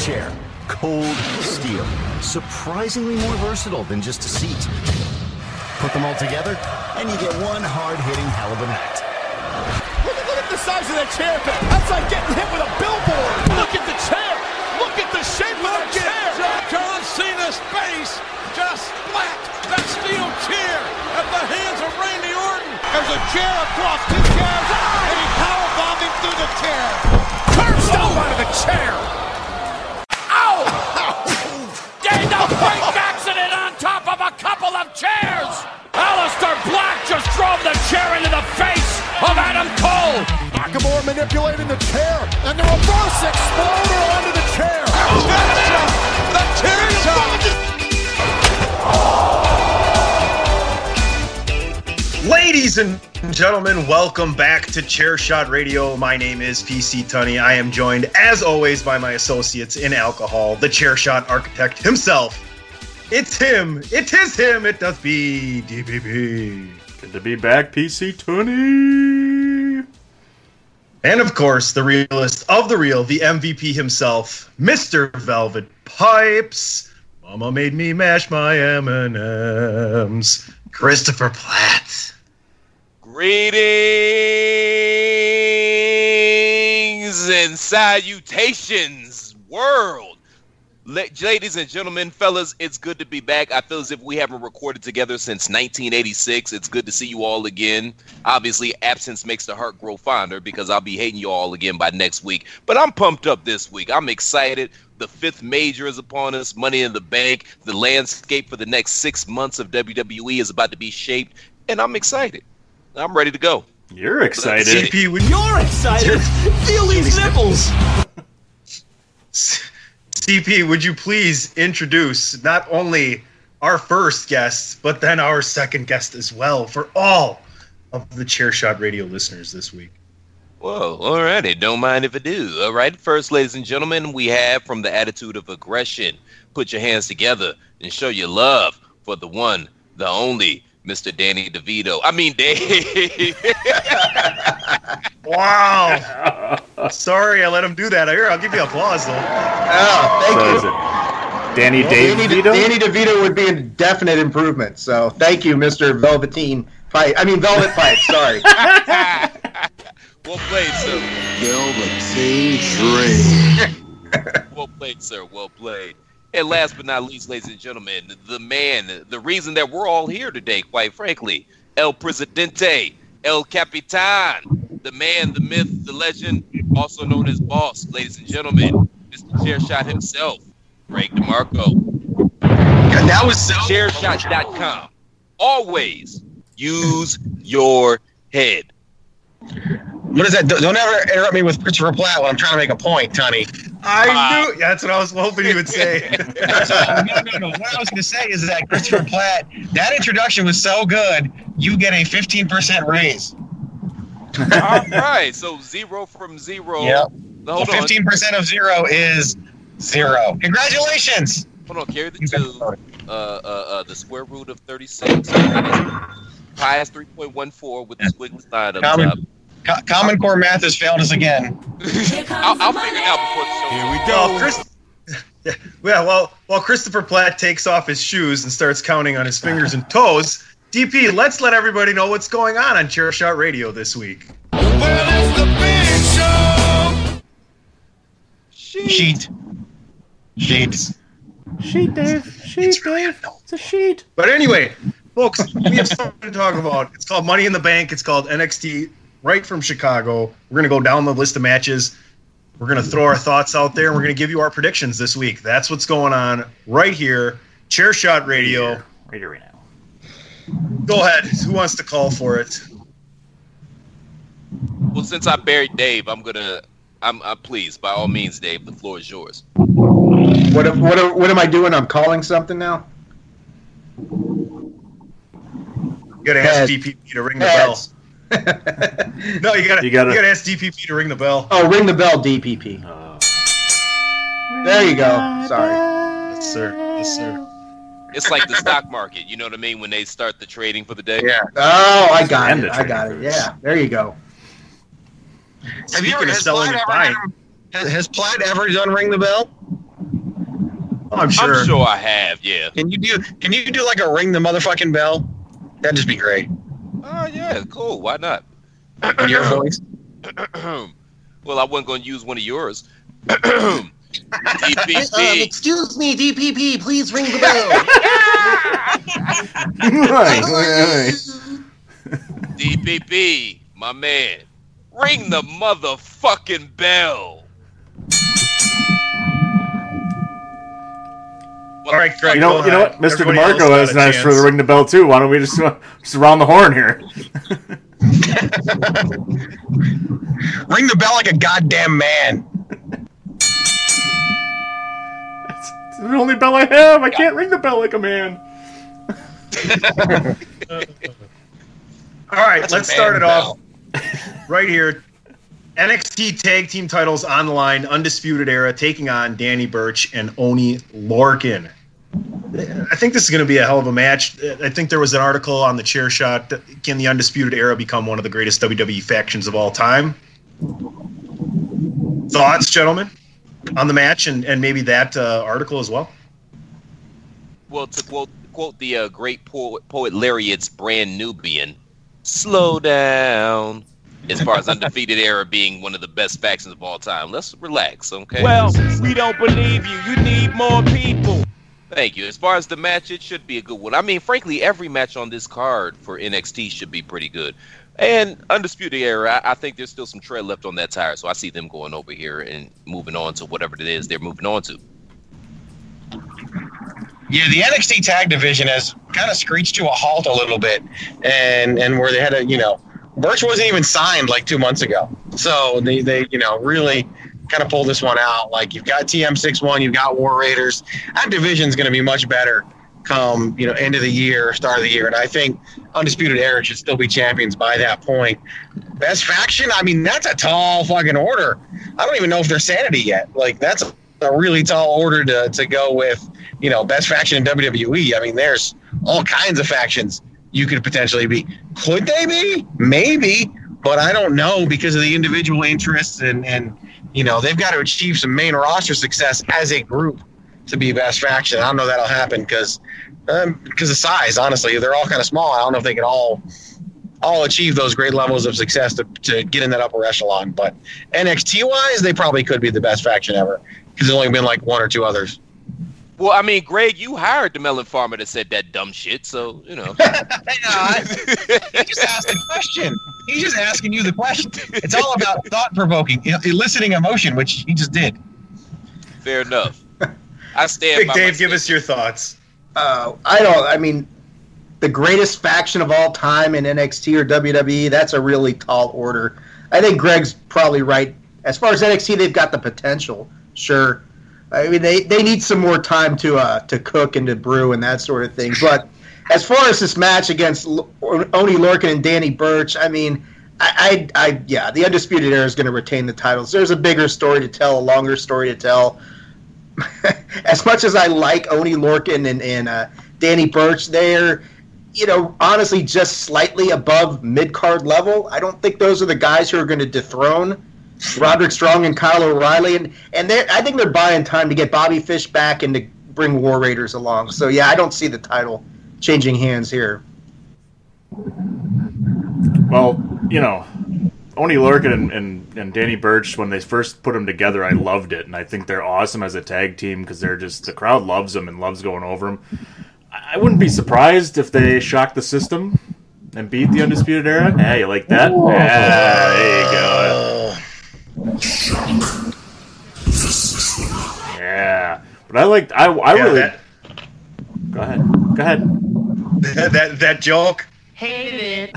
chair. Cold steel. Surprisingly more versatile than just a seat. Put them all together, and you get one hard-hitting hell of a night. Look at the size of that chair. That's like getting hit with a billboard. Look at the chair. Look at the shape of the chair. John Cena's face just splat that steel chair at the hands of Randy Orton. There's a chair across two chairs, and he powerbombed him through the chair. Turnstile out of the chair. Ow! Gained a freak accident on top of a couple of chairs. Aleister Black just drove the chair into the face of Adam Cole. Nakamura manipulating the chair, and the reverse exploder onto the chair. The chair shot. Ladies and gentlemen, welcome back to Chairshot Radio. My name is PC Tunney. I am joined, as always, by my associates in alcohol, the Chairshot architect himself. It's him. It is him. It does be DPP. Good to be back, PC Tunney. And of course, the realist of the real, the MVP himself, Mr. Velvet Pipes. Mama made me mash my M&Ms. Christopher Platt. Greetings and salutations, world. Ladies and gentlemen, fellas, it's good to be back. I feel as if we haven't recorded together since 1986. It's good to see you all again. Obviously, absence makes the heart grow fonder because I'll be hating you all again by next week. But I'm pumped up this week. I'm excited. The fifth major is upon us. Money in the Bank. The landscape for the next 6 months of WWE is about to be shaped. And I'm excited. I'm ready to go. You're excited. CP, when You're excited! Feel these nipples! CP, would you please introduce not only our first guest, but then our second guest as well for all of the Chairshot Radio listeners this week? Whoa, all righty. Don't mind if I do. All right, first, ladies and gentlemen, we have from the attitude of aggression. Put your hands together and show your love for the one, the only, Mr. Danny DeVito. I mean, Dave. Wow. Sorry, I let him do that. Here, I'll give you applause, though. Oh, thank So you. is it Danny DeVito? Danny DeVito would be a definite improvement. So thank you, Mr. Velvet Pipe. Sorry. Well played, sir. Velveteen Dream. Well played, sir. Well played. And last but not least, ladies and gentlemen, the man, the reason that we're all here today, quite frankly, El Presidente, El Capitan, the man, the myth, the legend, also known as Boss, ladies and gentlemen, Mr. Chairshot himself, Greg DeMarco. And that was so... Chairshot.com. Always use your head. What is that? Don't ever interrupt me with Christopher Platt when I'm trying to make a point, Tony. I knew... That's what I was hoping you would say. No. What I was going to say is that Christopher Platt, that introduction was so good, you get a 15% raise. All right, so 0 from 0. Yep. Hold on. 15% of 0 is 0. Congratulations. Hold on, carry the 2. The square root of 36. Pi is 3.14 with the squiggly line up top. Common Core math has failed us again. I'll figure it out before the show. Here we go. While Christopher Platt takes off his shoes and starts counting on his fingers and toes, DP, let's let everybody know what's going on Chairshot Radio this week. Well, it's the big show. Sheet. Sheet, Dave. Sheet, Dave. It's a sheet. But anyway, folks, we have something to talk about. It's called Money in the Bank. It's called NXT right from Chicago. We're going to go down the list of matches. We're going to throw our thoughts out there, and we're going to give you our predictions this week. That's what's going on right here. Chairshot Radio. Right here, right now. Go ahead. Who wants to call for it? Well, since I buried Dave, I'm pleased. By all means, Dave, the floor is yours. What am I doing? I'm calling something now? You got to ask DPP to ring the bell. No, you got to ask DPP to ring the bell. Oh, ring the bell, DPP. There you go. Sorry. Yes, sir. Yes, sir. It's like the stock market. You know what I mean? When they start the trading for the day. Yeah. Oh, I got And it. the I got it. trading Yeah. There you go. Speaking of selling and buying, Has Platt ever done ring the bell? I'm sure. I'm sure I have. Yeah. Can you do like a ring the motherfucking bell? That'd just be great. Oh yeah, cool. Why not? In your voice. Well, I wasn't going to use one of yours. DPP. Excuse me, DPP, please ring the bell. DPP, my man, ring the motherfucking bell. All right, Greg. You know what? Mr. Everybody else DeMarco got has a nice for chance. the ring the bell too. Why don't we just around the horn here? Ring the bell like a goddamn man. It's the only bell I have. I can't ring the bell like a man. All right, That's a let's start man it off bell. right here. NXT Tag Team titles on the line, Undisputed Era taking on Danny Burch and Oney Lorcan. I think this is going to be a hell of a match. I think there was an article on the Chair Shot. Can the Undisputed Era become one of the greatest WWE factions of all time? Thoughts, gentlemen, on the match and maybe that article as well? Well, to quote the great poet Lariat's Brand Nubian, slow down. As far as Undefeated Era being one of the best factions of all time, let's relax, okay? Well, we don't believe you. You need more people. Thank you. As far as the match, it should be a good one. I mean, frankly, every match on this card for NXT should be pretty good. And Undisputed Era, I think there's still some tread left on that tire, so I see them going over here and moving on to whatever it is they're moving on to. Yeah, the NXT tag division has kind of screeched to a halt a little bit, and where they had a, Burch wasn't even signed like 2 months ago, so they really kind of pulled this one out. Like, you've got TM61, you've got War Raiders. That division's going to be much better come end of the year, start of the year, and I think Undisputed Era should still be champions by that point. Best faction, I mean, that's a tall fucking order. I don't even know if they're Sanity yet. Like, that's a really tall order to go with. Best faction in WWE. I mean, there's all kinds of factions you could potentially be. Could they be? Maybe, but I don't know because of the individual interests and they've got to achieve some main roster success as a group to be best faction. I don't know that'll happen because of size. Honestly, they're all kind of small. I don't know if they can all achieve those great levels of success to get in that upper echelon. But NXT wise, they probably could be the best faction ever because there's only been like one or two others. Well, I mean, Greg, you hired the melon farmer that said that dumb shit, so, He just asked a question. He's just asking you the question. It's all about thought-provoking, eliciting emotion, which he just did. Fair enough. I stand Big by Dave, my give us your thoughts. The greatest faction of all time in NXT or WWE, that's a really tall order. I think Greg's probably right. As far as NXT, they've got the potential, sure. I mean, they need some more time to cook and to brew and that sort of thing. But as far as this match against Oney Lorcan and Danny Burch, I mean, the Undisputed Era is going to retain the titles. There's a bigger story to tell, a longer story to tell. As much as I like Oney Lorcan and Danny Burch, they're, honestly just slightly above mid-card level. I don't think those are the guys who are going to dethrone Roderick Strong and Kyle O'Reilly, and I think they're buying time to get Bobby Fish back and to bring War Raiders along. So yeah, I don't see the title changing hands here. Well, Oney Lorcan and Danny Burch, when they first put them together, I loved it, and I think they're awesome as a tag team because they're just, the crowd loves them and loves going over them. I wouldn't be surprised if they shock the system and beat the Undisputed Era. Hey, you like that? Yeah, there you go. Yeah, but I really. Go ahead. That joke. Hated it.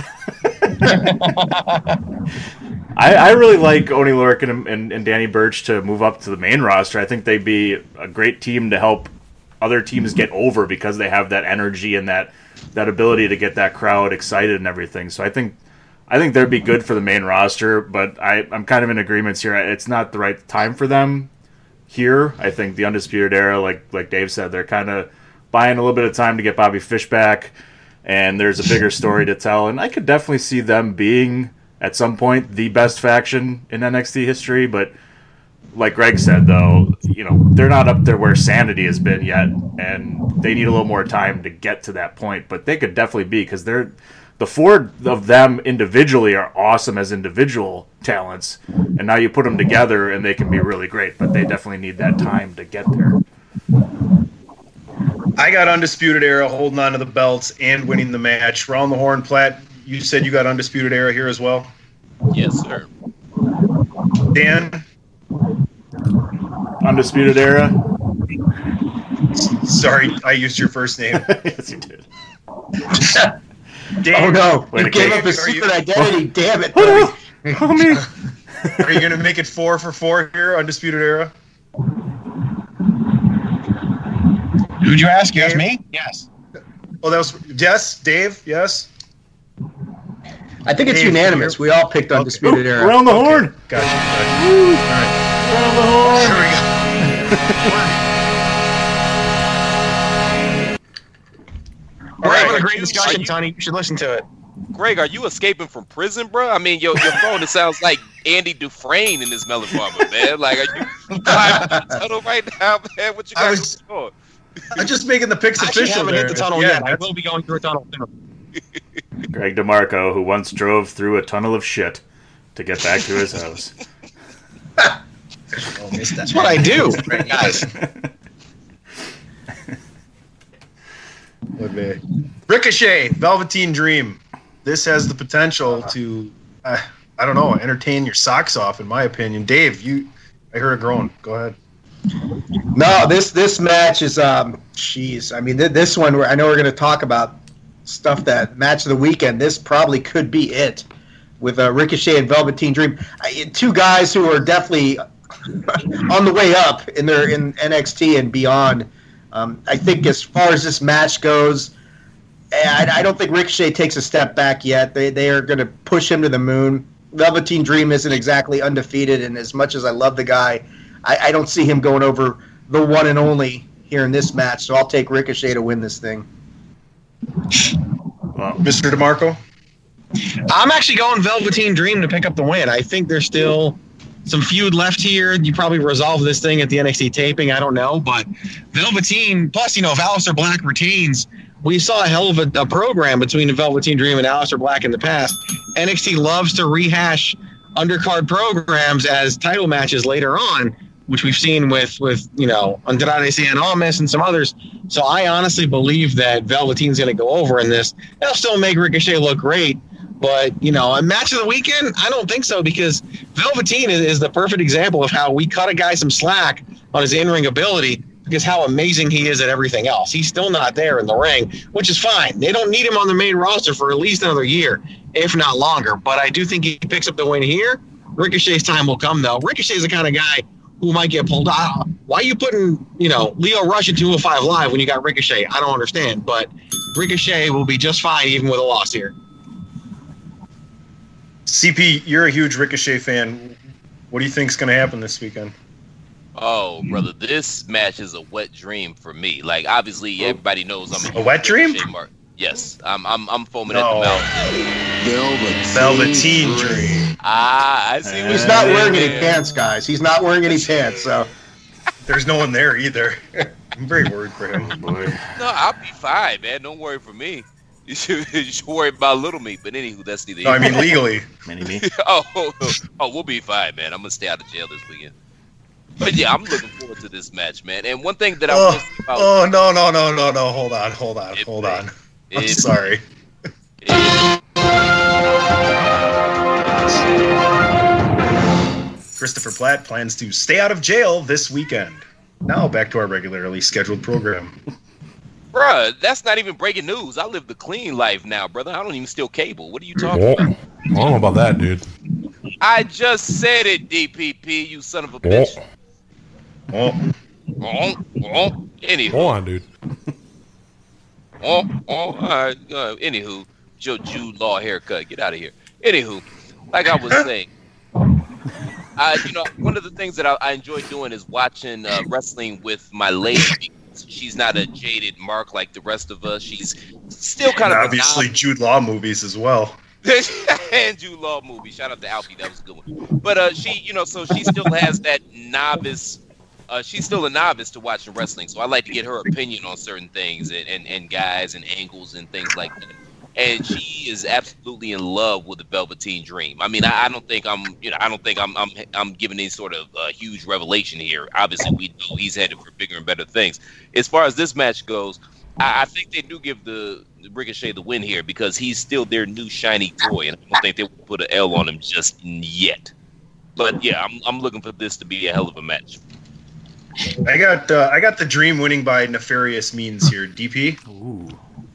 I really like Oney Lorcan and Danny Burch to move up to the main roster. I think they'd be a great team to help other teams get over because they have that energy and that ability to get that crowd excited and everything. So I think they'd be good for the main roster, but I'm kind of in agreement here. It's not the right time for them here. I think the Undisputed Era, like Dave said, they're kind of buying a little bit of time to get Bobby Fish back, and there's a bigger story to tell. And I could definitely see them being, at some point, the best faction in NXT history, but like Greg said, though, they're not up there where Sanity has been yet, and they need a little more time to get to that point. But they could definitely be, because the four of them individually are awesome as individual talents, and now you put them together and they can be really great. But they definitely need that time to get there. I got Undisputed Era holding on to the belts and winning the match. Round the Horn, Platt, you said you got Undisputed Era here as well? Yes, sir. Dan? Undisputed Era? Sorry, I used your first name. Yes, you did. Dan, oh, no. Wait, You gave up his secret identity. Damn it, buddy. Oh, me. Are you going to make it 4 for 4 here, Undisputed Era? Who'd you ask? You asked me? Yes. Oh, that was yes, Dave. Yes. I think it's Dave, unanimous. We all picked Undisputed Era. Around the horn. Gotcha. Woo. All right. Around the horn. Here we go. We're having a great Are discussion, you- Tony. You should listen to it. Greg, are you escaping from prison, bro? I mean, your phone, it sounds like Andy Dufresne in this melodrama, man. Like, are you driving the tunnel right now, man? What you got going on? I'm just making the picks I actually official. haven't there. hit the tunnel Yeah, yet. I that's- will be going through a tunnel soon. Greg DeMarco, who once drove through a tunnel of shit to get back to his house. That's what I do, guys. Ricochet, Velveteen Dream. This has the potential to, I don't know, entertain your socks off, in my opinion. Dave, I heard a groan. Go ahead. No, this match is jeez. I mean, this one I know we're going to talk about stuff that match of the weekend. This probably could be it with Ricochet and Velveteen Dream, two guys who are definitely on the way up in NXT and beyond. I think as far as this match goes, I don't think Ricochet takes a step back yet. They are going to push him to the moon. Velveteen Dream isn't exactly undefeated, and as much as I love the guy, I don't see him going over the one and only here in this match, so I'll take Ricochet to win this thing. Well, Mr. DeMarco? I'm actually going Velveteen Dream to pick up the win. I think there's still some feud left here. You probably resolve this thing at the NXT taping. I don't know, but Velveteen, plus, if Aleister Black retains, we saw a hell of a program between the Velveteen Dream and Aleister Black in the past. NXT loves to rehash undercard programs as title matches later on, which we've seen with Andrade Cien Almas and some others. So I honestly believe that Velveteen's going to go over in this. They'll still make Ricochet look great, but, a match of the weekend? I don't think so, because Velveteen is the perfect example of how we cut a guy some slack on his in-ring ability because how amazing he is at everything else. He's still not there in the ring, which is fine. They don't need him on the main roster for at least another year, if not longer. But I do think he picks up the win here. Ricochet's time will come, though. Ricochet's the kind of guy who might get pulled out. Why are you putting, Leo Rush at 205 Live when you got Ricochet? I don't understand. But Ricochet will be just fine even with a loss here. CP, you're a huge Ricochet fan. What do you think's going to happen this weekend? Oh, brother, this match is a wet dream for me. Like, obviously, everybody knows I'm A wet dream? Yes, I'm foaming at the mouth. Velveteen Dream. I see. He's not wearing any pants, guys. He's not wearing any pants, so. There's no one there either. I'm very worried for him. boy. No, I'll be fine, man. Don't worry for me. You should worry about Little Meat. But anywho, that's neither. No, I mean legally. Mini-me. oh, we'll be fine, man. I'm gonna stay out of jail this weekend. But yeah, I'm looking forward to this match, man. And one thing that I was about. Oh, no. Hold on. I'm sorry. Christopher Platt plans to stay out of jail this weekend. Now back to our regularly scheduled program. Bruh, that's not even breaking news. I live the clean life now, brother. I don't even steal cable. What are you talking about? I don't know about that, dude. I just said it, DPP, you son of a bitch. Anywho. Hold on, dude. Anywho, your Jude Law haircut. Get out of here. Anywho, like I was saying, one of the things that I enjoy doing is watching wrestling with my lady. She's not a jaded mark like the rest of us. She's still kind of obviously Jude Law movies as well. Andrew Law movie. Shout out to Alfie, that was a good one. But she, so she still has that novice. She's still a novice to watching wrestling, so I like to get her opinion on certain things and guys and angles and things like that. And she is absolutely in love with the Velveteen Dream. I mean, I don't think I'm giving any sort of huge revelation here. Obviously, we know he's headed for bigger and better things. As far as this match goes, I think they do give the Ricochet the win here because he's still their new shiny toy, and I don't think they will put an L on him just yet. But yeah, I'm looking for this to be a hell of a match. I got the Dream winning by nefarious means here. DP. Ooh.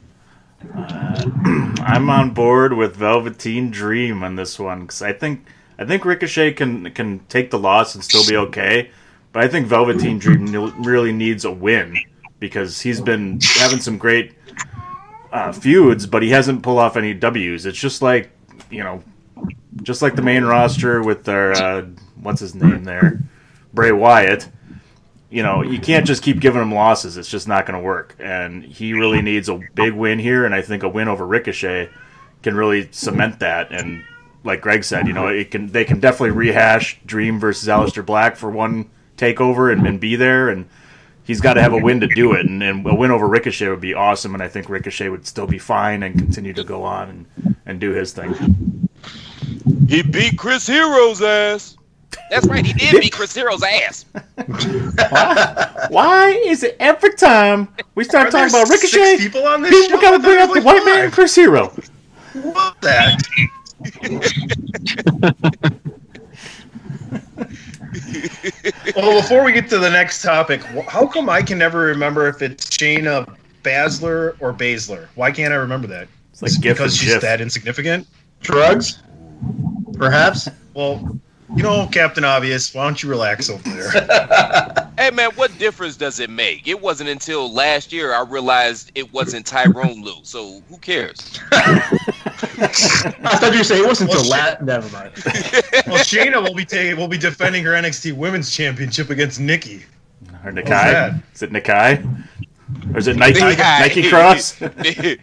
I'm on board with Velveteen Dream on this one because I think Ricochet can take the loss and still be okay, but I think Velveteen Dream really needs a win because he's been having some great feuds, but he hasn't pulled off any W's. It's just like the main roster with their what's his name there, Bray Wyatt. You can't just keep giving him losses. It's just not going to work. And he really needs a big win here, and I think a win over Ricochet can really cement that. And like Greg said, they can definitely rehash Dream versus Aleister Black for one takeover and be there. And he's got to have a win to do it. And a win over Ricochet would be awesome, and I think Ricochet would still be fine and continue to go on and do his thing. He beat Chris Hero's ass. That's right, he did beat Chris Hero's ass. Why is it every time we start talking about Ricochet, people on this show? Gotta bring up the white man and Chris Hero? What that? Well, before we get to the next topic, how come I can never remember if it's Shayna Baszler or Baszler? Why can't I remember that? It's like Gif because and she's Gif. that insignificant? Drugs? Perhaps? Well, Captain Obvious, why don't you relax over there? Hey, man, what difference does it make? It wasn't until last year I realized it wasn't Tyrone Lue, so who cares? I thought you were saying it wasn't until never mind. Well, Shayna will be defending her NXT Women's Championship against Nikki. Or Nakai? Is it Nakai? Or is it Nike Cross? Nakai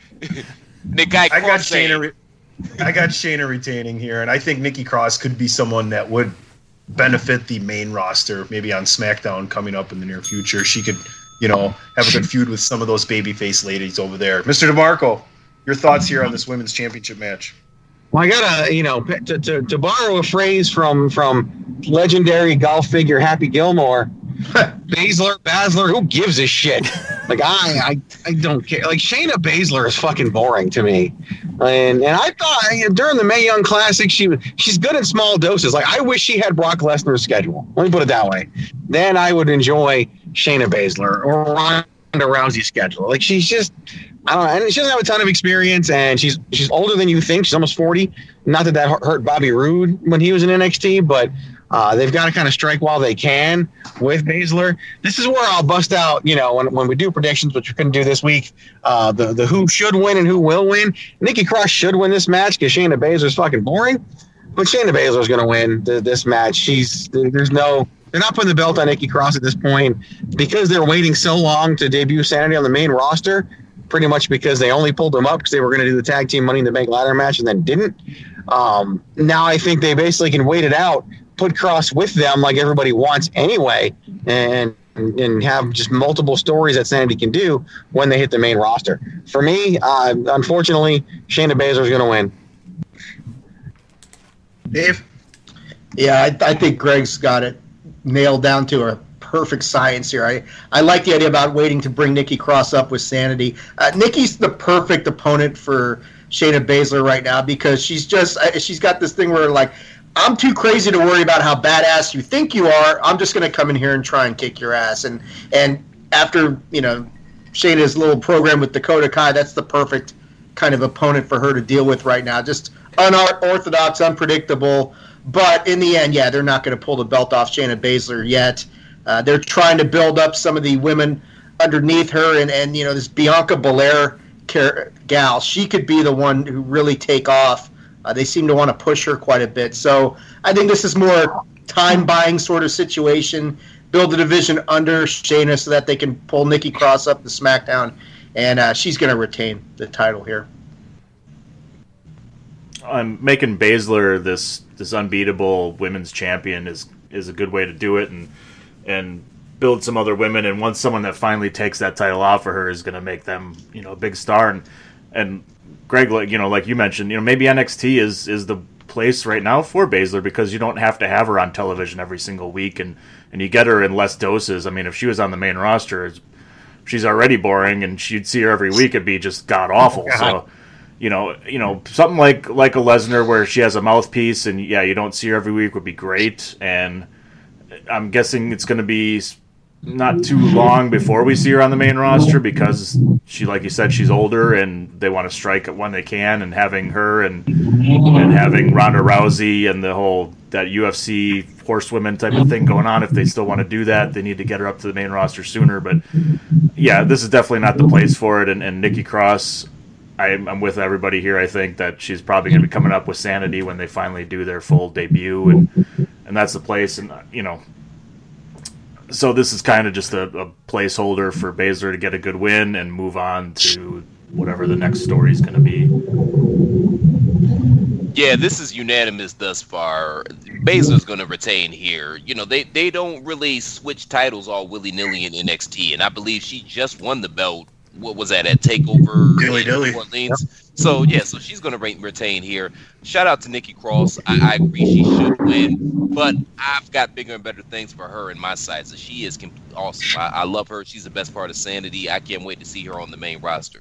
Cross. I got Shayna retaining here, and I think Nikki Cross could be someone that would benefit the main roster, maybe on SmackDown coming up in the near future. She could, have a good feud with some of those babyface ladies over there. Mr. DeMarco, your thoughts here on this women's championship match? Well, I gotta, to borrow a phrase from legendary golf figure Happy Gilmore, Baszler, who gives a shit? Like I don't care. Like Shayna Baszler is fucking boring to me, and I thought during the Mae Young Classic she's good in small doses. Like I wish she had Brock Lesnar's schedule. Let me put it that way. Then I would enjoy Shayna Baszler or Ronda Rousey's schedule. Like she's just. I don't know, and she doesn't have a ton of experience, and she's older than you think. She's almost 40. Not that hurt Bobby Roode when he was in NXT, but they've got to kind of strike while they can with Baszler. This is where I'll bust out, when we do predictions, which we couldn't do this week, the who should win and who will win. Nikki Cross should win this match because Shayna Baszler's fucking boring, but Shayna Baszler's going to win this match. They're not putting the belt on Nikki Cross at this point because they're waiting so long to debut Sanity on the main roster. Pretty much because they only pulled them up because they were going to do the tag team Money in the Bank ladder match and then didn't. Now I think they basically can wait it out, put Cross with them like everybody wants anyway, and have just multiple stories that Sanity can do when they hit the main roster. For me, unfortunately, Shayna Baszler is going to win. Dave? Yeah, I think Greg's got it nailed down to a perfect science here. I like the idea about waiting to bring Nikki Cross up with Sanity. Nikki's the perfect opponent for Shayna Baszler right now because she's got this thing where like, I'm too crazy to worry about how badass you think you are. I'm just going to come in here and try and kick your ass. And after, Shayna's little program with Dakota Kai, that's the perfect kind of opponent for her to deal with right now. Just unorthodox, unpredictable. But in the end, yeah, they're not going to pull the belt off Shayna Baszler yet. They're trying to build up some of the women underneath her, and this Bianca Belair gal, she could be the one who really take off. They seem to want to push her quite a bit. So I think this is more time-buying sort of situation. Build a division under Shayna so that they can pull Nikki Cross up to SmackDown, and she's going to retain the title here. making Baszler this unbeatable women's champion is a good way to do it, and build some other women. And once someone that finally takes that title off of her is going to make them, a big star. And Greg, like you mentioned, maybe NXT is the place right now for Baszler, because you don't have to have her on television every single week, and you get her in less doses. I mean, if she was on the main roster, she's already boring, and you'd see her every week, it'd be just god awful. So, something like a Lesnar where she has a mouthpiece, and you don't see her every week would be great. And I'm guessing it's going to be not too long before we see her on the main roster, because she, like you said, she's older, and they want to strike it when they can. And having her and having Ronda Rousey and the whole that UFC horsewomen type of thing going on, if they still want to do that, they need to get her up to the main roster sooner. But this is definitely not the place for it. And Nikki Cross, I'm with everybody here. I think that she's probably going to be coming up with Sanity when they finally do their full debut, and that's the place. And so this is kind of just a placeholder for Baszler to get a good win and move on to whatever the next story is going to be. Yeah, this is unanimous thus far. Baszler's going to retain here. They don't really switch titles all willy-nilly in NXT, and I believe she just won the belt. What was that, at TakeOver New Orleans? Yep. So she's going to retain here. Shout out to Nikki Cross. I agree she should win, but I've got bigger and better things for her in my sights. So she is awesome. I love her. She's the best part of Sanity. I can't wait to see her on the main roster.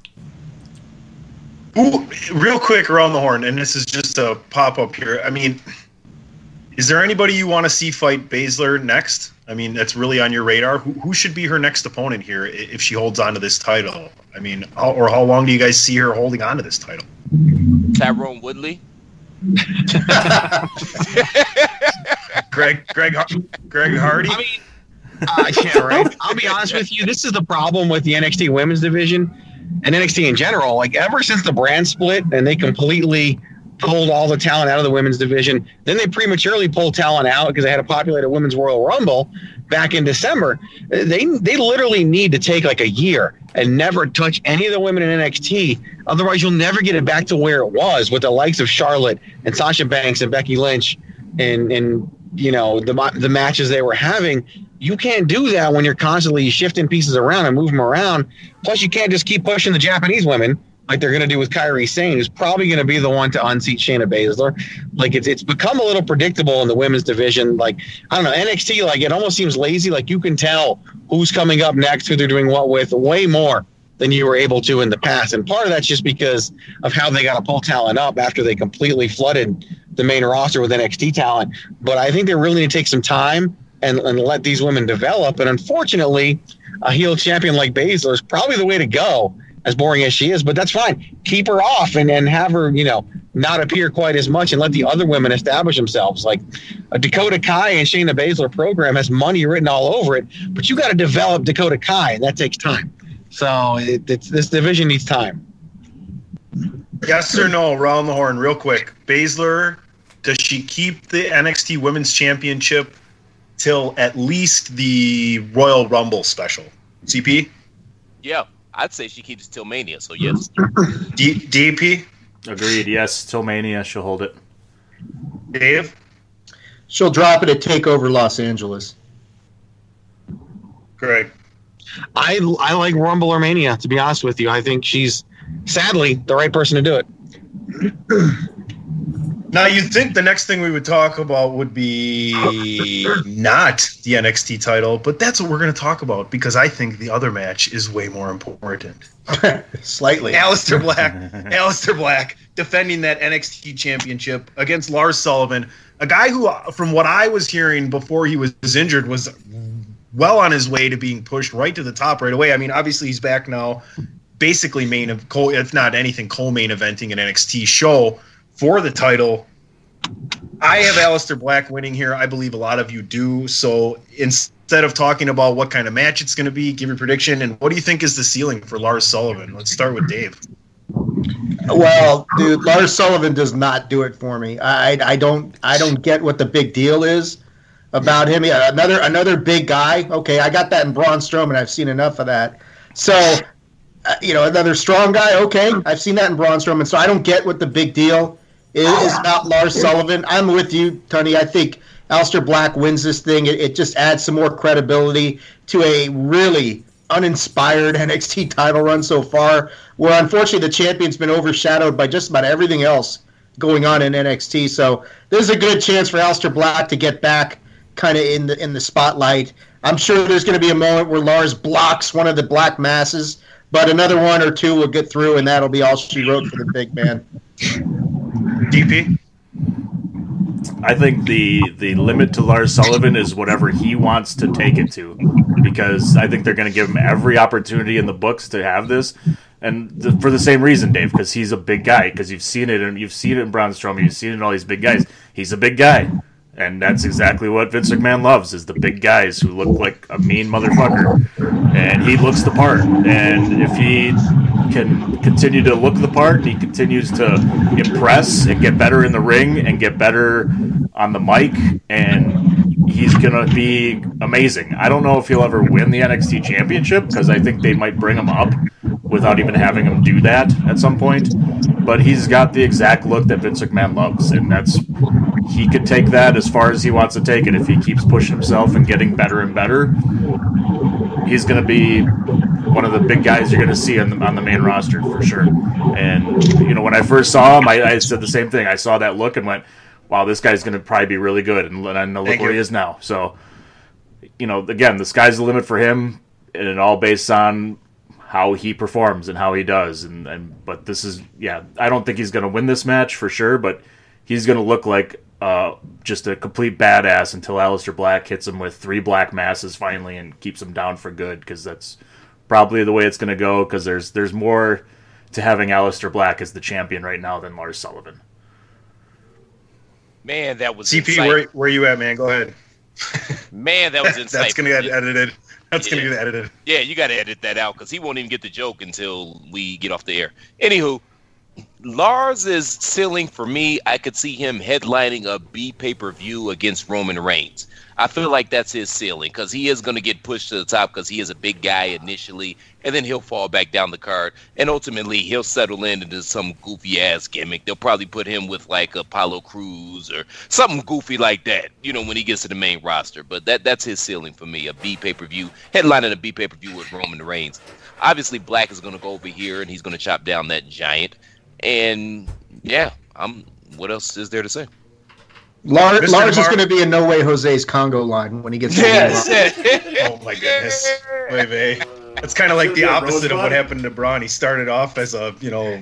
Ooh, real quick around the horn, and this is just a pop-up here. I mean, is there anybody you want to see fight Baszler next? I mean, that's really on your radar. Who should be her next opponent here if she holds on to this title? I mean, how long do you guys see her holding on to this title? Tyrone Woodley. Greg Hardy. I mean, right. I'll be honest with you. This is the problem with the NXT women's division and NXT in general. Like, ever since the brand split and they completely pulled all the talent out of the women's division, then they prematurely pulled talent out because they had to populate a women's Royal Rumble back in December. They literally need to take like a year and never touch any of the women in NXT. Otherwise, you'll never get it back to where it was with the likes of Charlotte and Sasha Banks and Becky Lynch and the matches they were having. You can't do that when you're constantly shifting pieces around and moving them around. Plus, you can't just keep pushing the Japanese women like they're going to do with Kairi Sane, who's probably going to be the one to unseat Shayna Baszler. Like, it's become a little predictable in the women's division. Like, I don't know, NXT, like, it almost seems lazy. Like, you can tell who's coming up next, who they're doing what with, way more than you were able to in the past. And part of that's just because of how they got to pull talent up after they completely flooded the main roster with NXT talent. But I think they really need to take some time and let these women develop. And unfortunately, a heel champion like Baszler is probably the way to go, as boring as she is, but that's fine. Keep her off and have her, not appear quite as much and let the other women establish themselves. Like, a Dakota Kai and Shayna Baszler program has money written all over it, but you got to develop Dakota Kai, and that takes time. So this division needs time. Yes or no, around the horn, real quick. Baszler, does she keep the NXT Women's Championship till at least the Royal Rumble special? CP? Yeah. I'd say she keeps it till Mania, so yes. DP? Agreed, yes. Till Mania, she'll hold it. Dave? She'll drop it at TakeOver Los Angeles. Greg? I like Rumble or Mania, to be honest with you. I think she's, sadly, the right person to do it. Now, you'd think the next thing we would talk about would be not the NXT title, but that's what we're going to talk about, because I think the other match is way more important. Slightly. Aleister Black defending that NXT championship against Lars Sullivan, a guy who, from what I was hearing before he was injured, was well on his way to being pushed right to the top right away. I mean, obviously he's back now, basically if not anything, co-main eventing an NXT show for the title. I have Aleister Black winning here. I believe a lot of you do. So instead of talking about what kind of match it's going to be, give your prediction. And what do you think is the ceiling for Lars Sullivan? Let's start with Dave. Well, dude, Lars Sullivan does not do it for me. I don't get what the big deal is about him. Yeah, another big guy. Okay, I got that in Braun Strowman. I've seen enough of that. So, another strong guy. Okay, I've seen that in Braun Strowman. So I don't get what the big deal is about Lars Sullivan. I'm with you, Tony. I think Aleister Black wins this thing. It just adds some more credibility to a really uninspired NXT title run so far, where unfortunately the champion's been overshadowed by just about everything else going on in NXT. So there's a good chance for Aleister Black to get back kind of in the spotlight. I'm sure there's going to be a moment where Lars blocks one of the Black Masses, but another one or two will get through, and that'll be all she wrote for the big man. DP? I think the limit to Lars Sullivan is whatever he wants to take it to, because I think they're going to give him every opportunity in the books to have this, and for the same reason, Dave, because he's a big guy. Because you've seen it, and you've seen it in Braun Strowman, you've seen it in all these big guys. He's a big guy, and that's exactly what Vince McMahon loves: is the big guys who look like a mean motherfucker, and he looks the part. And if he can continue to look the part, and he continues to impress and get better in the ring and get better on the mic, and he's gonna be amazing. I don't know if he'll ever win the NXT championship, because I think they might bring him up without even having him do that at some point, but he's got the exact look that Vince McMahon loves, and he could take that as far as he wants to take it. If he keeps pushing himself and getting better and better, he's going to be one of the big guys you're going to see on the main roster for sure. And when I first saw him, I said the same thing. I saw that look and went, wow, this guy's going to probably be really good, and look where he is now. So, again, the sky's the limit for him, and it all based on how he performs and how he does. But this is, I don't think he's going to win this match for sure, but he's going to look like just a complete badass until Aleister Black hits him with 3 Black Masses finally and keeps him down for good, because that's probably the way it's going to go, because there's more to having Aleister Black as the champion right now than Lars Sullivan. Man, that was CP, where you at, man? Go ahead. Man, that was insightful. That's going to get edited. That's going to get edited. Yeah, you got to edit that out, because he won't even get the joke until we get off the air. Anywho, Lars' ceiling for me, I could see him headlining a B pay-per-view against Roman Reigns. I feel like that's his ceiling, because he is going to get pushed to the top because he is a big guy initially, and then he'll fall back down the card, and ultimately he'll settle into some goofy-ass gimmick. They'll probably put him with, like, Apollo Crews or something goofy like that, when he gets to the main roster. But that's his ceiling for me, a B pay-per-view, headlining a B pay-per-view with Roman Reigns. Obviously, Black is going to go over here, and he's going to chop down that giant. And, what else is there to say? Lars is going to be in No Way Jose's Congo line when he gets Oh, my goodness. Wait. That's kind of like the opposite of what happened to Braun. He started off as a,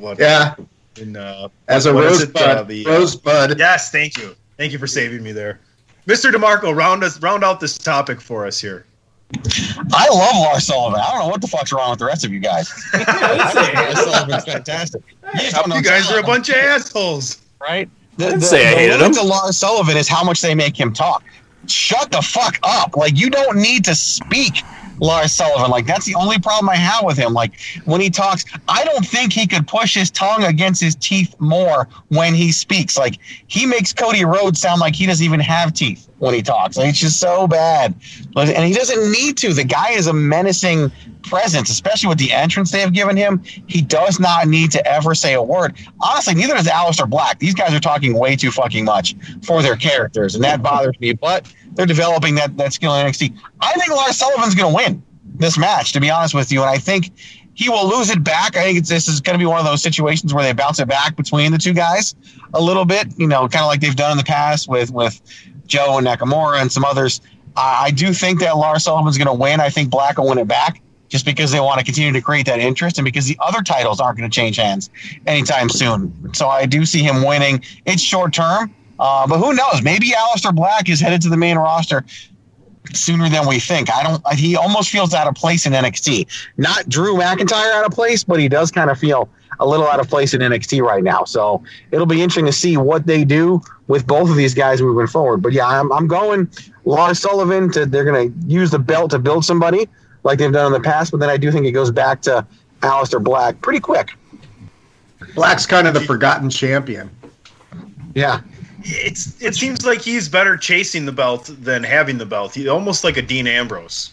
as a rosebud. Rosebud. Yes, thank you. Thank you for saving me there. Mr. DeMarco, round out this topic for us here. I love Lars Sullivan. I don't know what the fuck's wrong with the rest of you guys. Lars Sullivan's fantastic. You guys are a bunch of assholes. Right? I hated him. The Lars Sullivan is how much they make him talk. Shut the fuck up. Like, you don't need to speak, Lars Sullivan. Like, that's the only problem I have with him. Like, when he talks, I don't think he could push his tongue against his teeth more when he speaks. Like, he makes Cody Rhodes sound like he doesn't even have teeth when he talks. Like, it's just so bad. And he doesn't need to. The guy is a menacing presence, especially with the entrance they have given him. He does not need to ever say a word. Honestly, neither does Aleister Black. These guys are talking way too fucking much for their characters, and that bothers me. But they're developing that skill in NXT. I think Lars Sullivan's going to win this match, to be honest with you, and I think he will lose it back. I think this is going to be one of those situations where they bounce it back between the two guys a little bit, kind of like they've done in the past with Joe and Nakamura and some others. I do think that Lars Sullivan's going to win. I think Black will win it back, just because they want to continue to create that interest, and because the other titles aren't going to change hands anytime soon. So I do see him winning. It's short term, but who knows? Maybe Aleister Black is headed to the main roster sooner than we think. He almost feels out of place in NXT. Not Drew McIntyre out of place, but he does kind of feel a little out of place in NXT right now. So it'll be interesting to see what they do with both of these guys moving forward. But yeah, I'm going Lars Sullivan. They're going to use the belt to build somebody like they've done in the past, but then I do think it goes back to Aleister Black pretty quick. Black's kind of the forgotten champion. Yeah. It seems like he's better chasing the belt than having the belt. He's almost like a Dean Ambrose.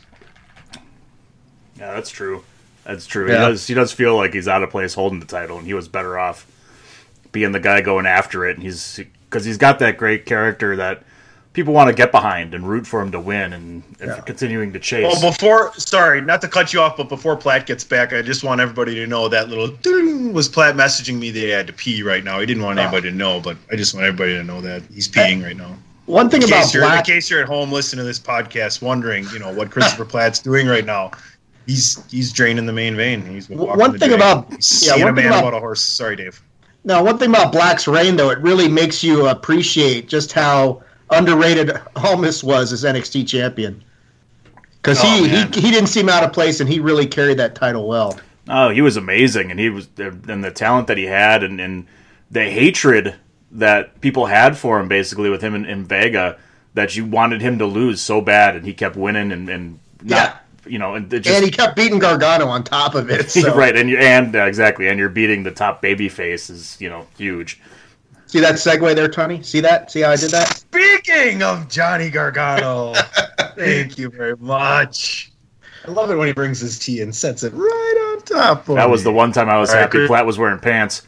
Yeah, that's true. That's true. Yeah. He does feel like he's out of place holding the title, and he was better off being the guy going after it, and because he's got that great character that people want to get behind and root for him to win, and continuing to chase. Well, sorry, not to cut you off, but before Platt gets back, I just want everybody to know that little ding was Platt messaging me that he had to pee right now. He didn't want anybody to know, but I just want everybody to know that he's peeing right now. One thing about in case you're at home listening to this podcast, wondering, what Christopher Platt's doing right now, he's draining the main vein. He's one thing about a man about a horse. Sorry, Dave. No, one thing about Black's reign, though, it really makes you appreciate just how underrated Almas was as NXT champion. Because he didn't seem out of place, and he really carried that title well. Oh, he was amazing, and the talent that he had, and the hatred that people had for him, basically, with him in Vega, that you wanted him to lose so bad, and he kept winning and not, and he kept beating Gargano on top of it. So. Right, and exactly, and you're beating the top babyface is huge. See that segue there, Tony? See that? See how I did that? Speaking of Johnny Gargano, thank you very much. I love it when he brings his tea and sets it right on top of That was me. the one time I was happy Platt was wearing pants.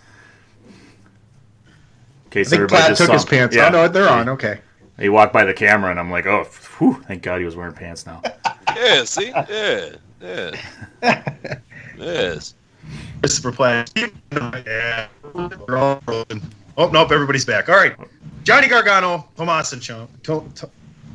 In case I think Platt took his pants off. Oh, no, they're on. Okay. He walked by the camera, and I'm like, oh, whew, thank God he was wearing pants now. Yeah, see? Yeah. Yes. Christopher Platt. Yeah. We're all rolling. Oh, nope, everybody's back. All right. Johnny Gargano, Tomas and Ciampa.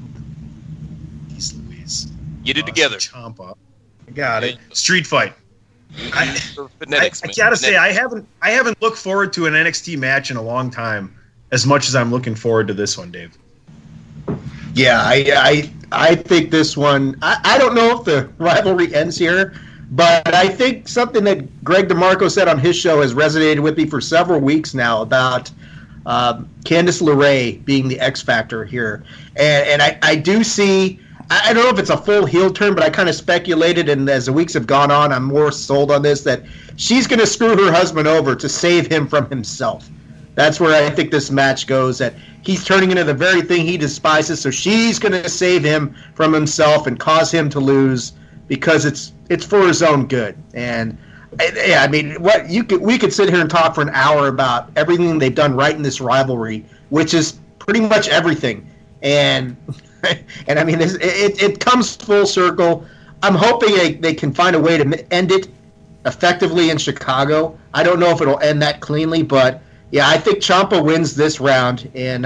Louise. Get it together. Ciampa. I got it. Street fight. I Phonetics, gotta say, I haven't looked forward to an NXT match in a long time as much as I'm looking forward to this one, Dave. Yeah, I think this one. I don't know if the rivalry ends here, but I think something that Greg DeMarco said on his show has resonated with me for several weeks now about Candice LeRae being the X factor here, and I do see. I don't know if it's a full heel turn, but I kind of speculated, and as the weeks have gone on, I'm more sold on this, that she's going to screw her husband over to save him from himself. That's where I think this match goes, that he's turning into the very thing he despises, so she's going to save him from himself and cause him to lose because it's for his own good. And yeah, I mean, we could sit here and talk for an hour about everything they've done right in this rivalry, which is pretty much everything. And I mean, it comes full circle. I'm hoping they can find a way to end it effectively in Chicago. I don't know if it'll end that cleanly, but yeah, I think Ciampa wins this round, and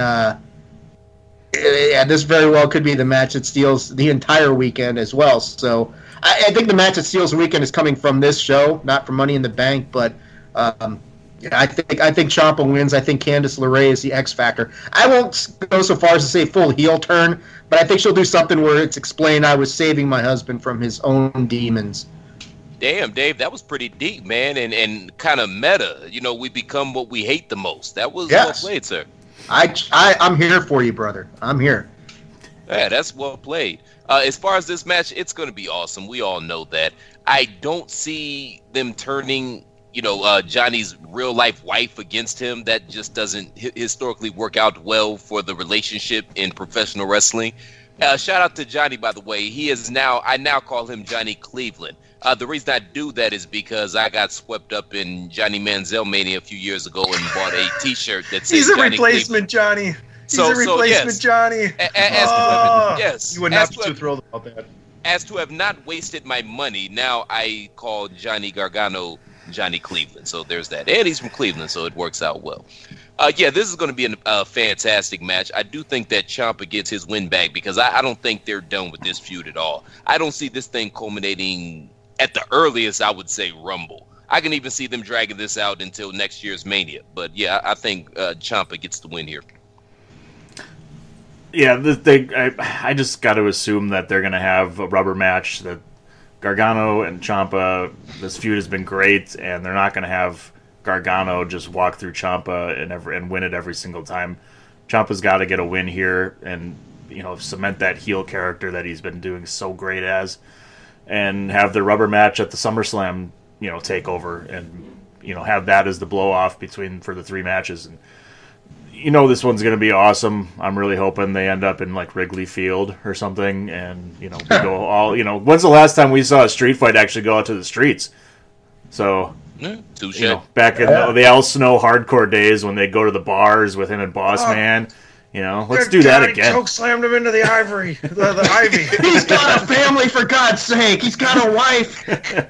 this very well could be the match that steals the entire weekend as well. So I think the match that steals the weekend is coming from this show, not from Money in the Bank, but I think Ciampa wins. I think Candice LeRae is the X factor. I won't go so far as to say full heel turn, but I think she'll do something where it's explained I was saving my husband from his own demons. Damn, Dave, that was pretty deep, man, and kind of meta. We become what we hate the most. That was well played, sir. I'm here for you, brother. I'm here. Yeah, that's well played. As far as this match, it's going to be awesome. We all know that. I don't see them turning Johnny's real life wife against him. That just doesn't historically work out well for the relationship in professional wrestling. Shout out to Johnny, by the way. I now call him Johnny Cleveland. The reason I do that is because I got swept up in Johnny Manziel Mania a few years ago and bought a T-shirt that says He's a Johnny replacement, Cleveland. Johnny. He's a replacement, Johnny. Yes. You would not be too thrilled about that. As to have not wasted my money, now I call Johnny Gargano Johnny Cleveland. So there's that. And he's from Cleveland, so it works out well. This is going to be a fantastic match. I do think that Ciampa gets his win back because I don't think they're done with this feud at all. I don't see this thing culminating at the earliest, I would say, Rumble. I can even see them dragging this out until next year's Mania. But, yeah, I think Ciampa gets the win here. Yeah, I just got to assume that they're going to have a rubber match, that Gargano and Ciampa, this feud has been great, and they're not going to have Gargano just walk through Ciampa and win it every single time. Ciampa's got to get a win here and cement that heel character that he's been doing so great as, and have the rubber match at the SummerSlam takeover, and have that as the blow off for the three matches. And this one's going to be awesome. I'm really hoping they end up in like Wrigley Field or something, and we go all. When's the last time we saw a street fight actually go out to the streets? So Touche. You know, back in the Al Snow hardcore days when they go to the bars with him and Boss Man. You know, let's do that again. Choke slammed him into the ivory, the ivy. He's got a family, for God's sake. He's got a wife.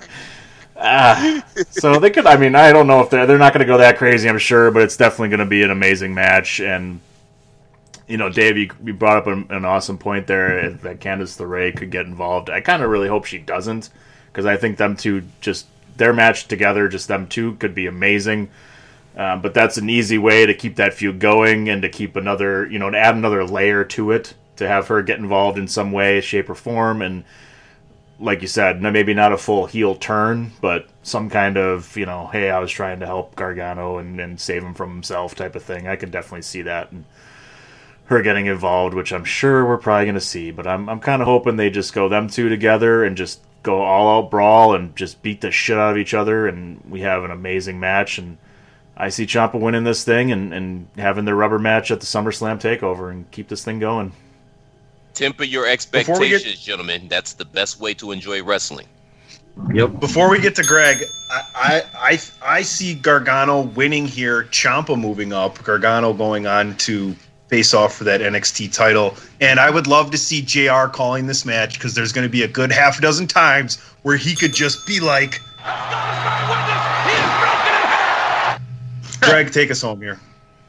So they could. I mean, I don't know if they're not going to go that crazy. I'm sure, but it's definitely going to be an amazing match. And you know, Dave, you brought up an awesome point there that Candice LeRae could get involved. I kind of really hope she doesn't, because I think them two, just their match together, just them two, could be amazing. But that's an easy way to keep that feud going and to keep another, you know, to add another layer to it, to have her get involved in some way, shape, or form. And like you said, maybe not a full heel turn, but some kind of, you know, hey, I was trying to help Gargano and save him from himself type of thing. I can definitely see that. And her getting involved, which I'm sure we're probably going to see. But I'm kind of hoping they just go them two together and just go all-out brawl and just beat the shit out of each other, and we have an amazing match. And I see Ciampa winning this thing and having their rubber match at the SummerSlam TakeOver and keep this thing going. Temper your expectations, gentlemen. That's the best way to enjoy wrestling. Yep. Before we get to Greg, I see Gargano winning here, Ciampa moving up, Gargano going on to face off for that NXT title. And I would love to see JR calling this match, because there's going to be a good half dozen times where he could just be like, Greg, take us home here.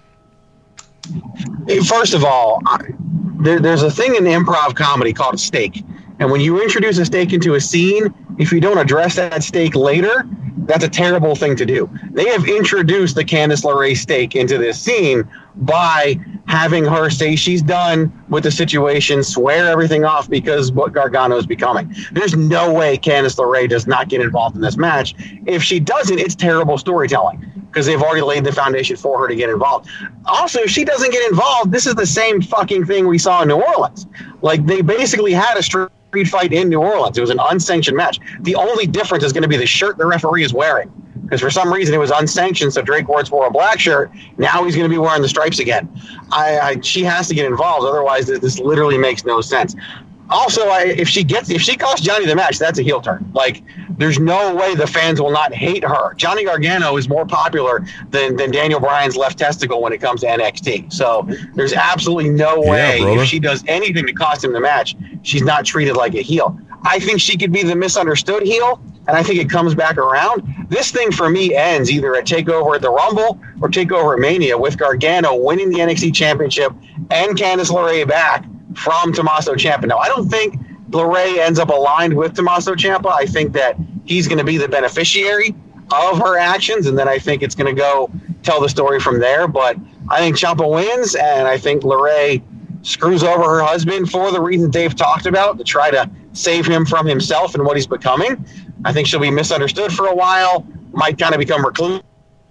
First of all, there's a thing in improv comedy called a stake. And when you introduce a stake into a scene, if you don't address that stake later, that's a terrible thing to do. They have introduced the Candice LeRae stake into this scene by having her say she's done with the situation, swear everything off because what Gargano is becoming. There's no way Candice LeRae does not get involved in this match. If she doesn't, it's terrible storytelling, because they've already laid the foundation for her to get involved. Also, if she doesn't get involved, this is the same fucking thing we saw in New Orleans. Like, they basically had a street fight in New Orleans. It was an unsanctioned match. The only difference is going to be the shirt the referee is wearing, because for some reason it was unsanctioned, so Drake Wuertz wore a black shirt. Now he's going to be wearing the stripes again. She has to get involved, otherwise this literally makes no sense. Also, if she costs Johnny the match, that's a heel turn. Like, there's no way the fans will not hate her. Johnny Gargano is more popular than Daniel Bryan's left testicle when it comes to NXT. So there's absolutely no way if she does anything to cost him the match, she's not treated like a heel. I think she could be the misunderstood heel, and I think it comes back around. This thing for me ends either at TakeOver at the Rumble or TakeOver at Mania, with Gargano winning the NXT Championship and Candice LeRae back from Tommaso Ciampa. Now, I don't think LeRae ends up aligned with Tommaso Ciampa. I think that he's going to be the beneficiary of her actions, and then I think it's going to go tell the story from there. But I think Ciampa wins, and I think LeRae screws over her husband for the reason Dave talked about, to try to save him from himself and what he's becoming. I think she'll be misunderstood for a while, might kind of become reclusive.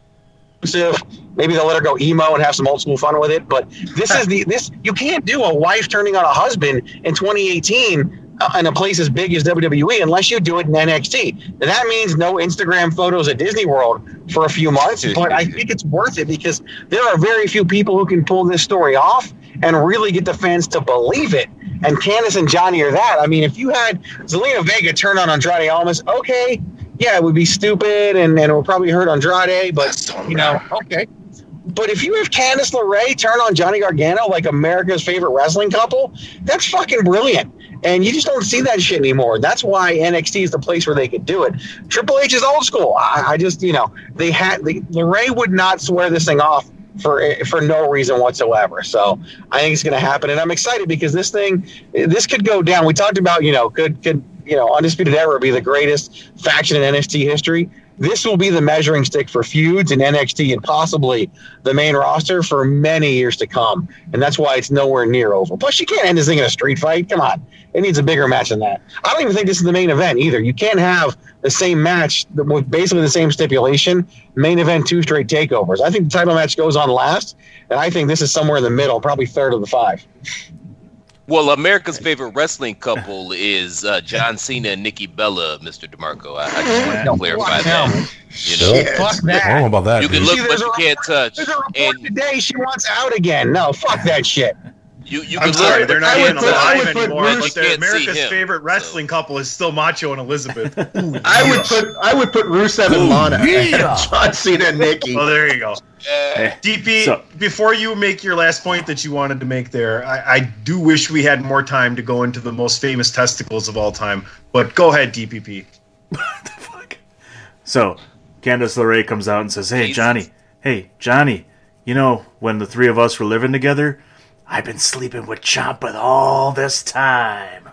Maybe they'll let her go emo and have some old school fun with it. But this you can't do a wife turning on a husband in 2018 in a place as big as WWE unless you do it in NXT. That means no Instagram photos at Disney World for a few months, but I think it's worth it, because there are very few people who can pull this story off and really get the fans to believe it. And Candice and Johnny are that. I mean, if you had Zelina Vega turn on Andrade Almas, okay, yeah, it would be stupid and it would probably hurt Andrade, but, you know, okay. But if you have Candice LeRae turn on Johnny Gargano, like America's favorite wrestling couple, that's fucking brilliant. And you just don't see that shit anymore. That's why NXT is the place where they could do it. Triple H is old school. I just, you know, LeRae would not swear this thing off for no reason whatsoever. So I think it's going to happen, and I'm excited because this could go down. We talked about, you know, could Undisputed Era be the greatest faction in NXT history? This will be the measuring stick for feuds in NXT and possibly the main roster for many years to come. And that's why it's nowhere near over. Plus, you can't end this thing in a street fight. Come on. It needs a bigger match than that. I don't even think this is the main event either. You can't have the same match with basically the same stipulation, main event 2 straight takeovers. I think the title match goes on last, and I think this is somewhere in the middle, probably third of the 5. Well, America's favorite wrestling couple is John Cena and Nikki Bella, Mr. DeMarco. I just want to clarify that. You know, fuck that. I don't know about that. You can look, but you can't touch. There's a report today she wants out again. No, fuck that shit. I'm sorry, they're not even alive put anymore. Bruce- But America's favorite wrestling couple is still Macho and Elizabeth. I would put Rusev and Lana. John Cena and Nikki. Well, there you go. DP, before you make your last point that you wanted to make there, I do wish we had more time to go into the most famous testicles of all time. But go ahead, DPP. What the fuck? So, Candice LeRae comes out and says, Hey, Johnny, you know, when the three of us were living together, I've been sleeping with Ciampa all this time.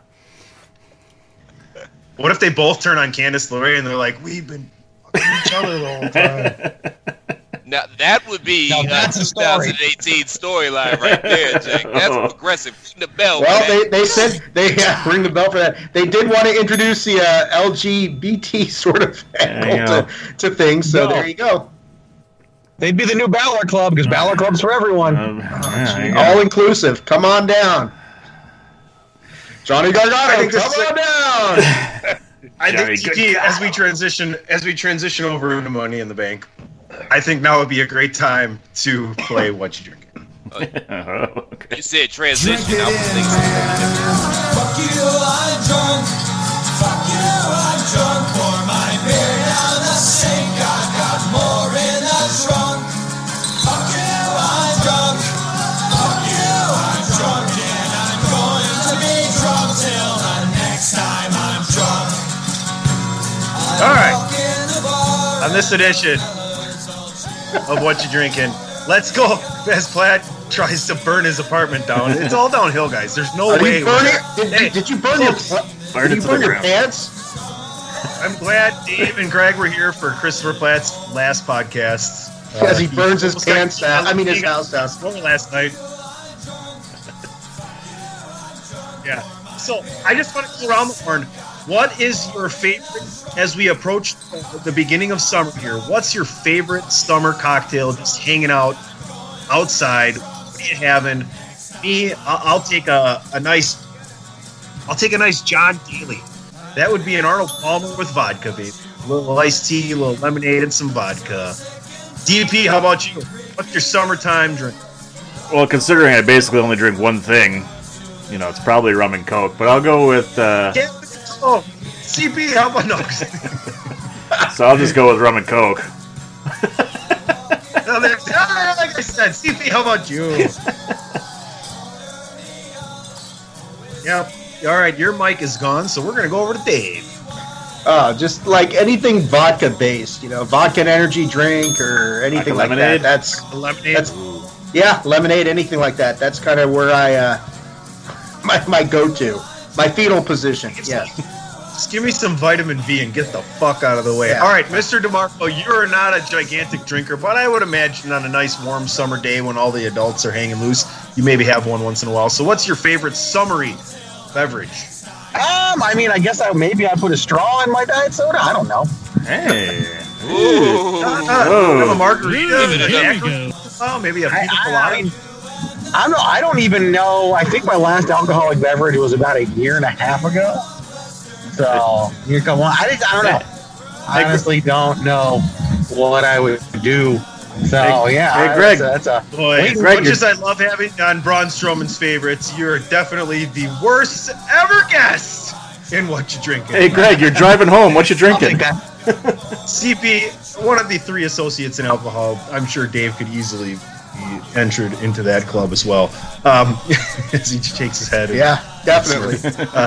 What if they both turn on Candice LeRae and they're like, we've been fucking each other the whole time? Now, that would be a 2018 storyline right there, Jake. That's progressive. Ring the bell. Well, they said they ring the bell for that. They did want to introduce the LGBT sort of angle to things, so there you go. They'd be the new Balor Club because Balor Club's for everyone. All inclusive. Come on down. Johnny Gargano, come on down. I think DP, as we transition over into Money in the Bank, I think now would be a great time to play What You Drinking. You said transition. I was thinking Fuck you, I'm drunk. Fuck you, I'm drunk. Pour my beer down the sink. I've got more in the trunk. Fuck you, I'm drunk. Fuck you, I'm drunk. And I'm going to be drunk till the next time I'm drunk. All right. On this edition of What You Drinking, let's go as Platt tries to burn his apartment down. It's all downhill, guys. There's no way. Did you burn your pants? I'm glad Dave and Greg were here for Christopher Platt's last podcast. Because he burns his pants down. I mean, his house down. Last night. Yeah. So I just want to go around the horn. What is your favorite, as we approach the beginning of summer here, what's your favorite summer cocktail just hanging out outside? What are you having? Me, I'll take a nice John Daly. That would be an Arnold Palmer with vodka, baby. A little iced tea, a little lemonade, and some vodka. DP, how about you? What's your summertime drink? Well, considering I basically only drink one thing, you know, it's probably rum and Coke, but I'll go with... CP, how about no? So I'll just go with rum and Coke. Like I said, CP, how about you? Yep. All right, your mic is gone, so we're going to go over to Dave. Just like anything vodka based, you know, vodka and energy drink or anything like that. That's lemonade. Yeah, lemonade, anything like that. That's kind of where my go-to, my fetal position. Yes. Just give me some vitamin V and get the fuck out of the way. Yeah. All right, Mr. DeMarco, you're not a gigantic drinker, but I would imagine on a nice warm summer day when all the adults are hanging loose, you maybe have one once in a while. So what's your favorite summery beverage? I mean, I guess maybe I put a straw in my diet soda. I don't know. Hey. Have a margarita. Oh, maybe a pina colada. I don't even know. I think my last alcoholic beverage was about a year and a half ago. So here come on. I don't know. I honestly don't know what I would do. So yeah. Hey, Greg. As much as I love having on Braun Strowman's favorites, you're definitely the worst ever guest in What You Drinking. Hey, Greg, you're driving home. What you drinking? CP, one of the three associates in alcohol. I'm sure Dave could easily be entered into that club as well. As he shakes his head. Yeah, definitely.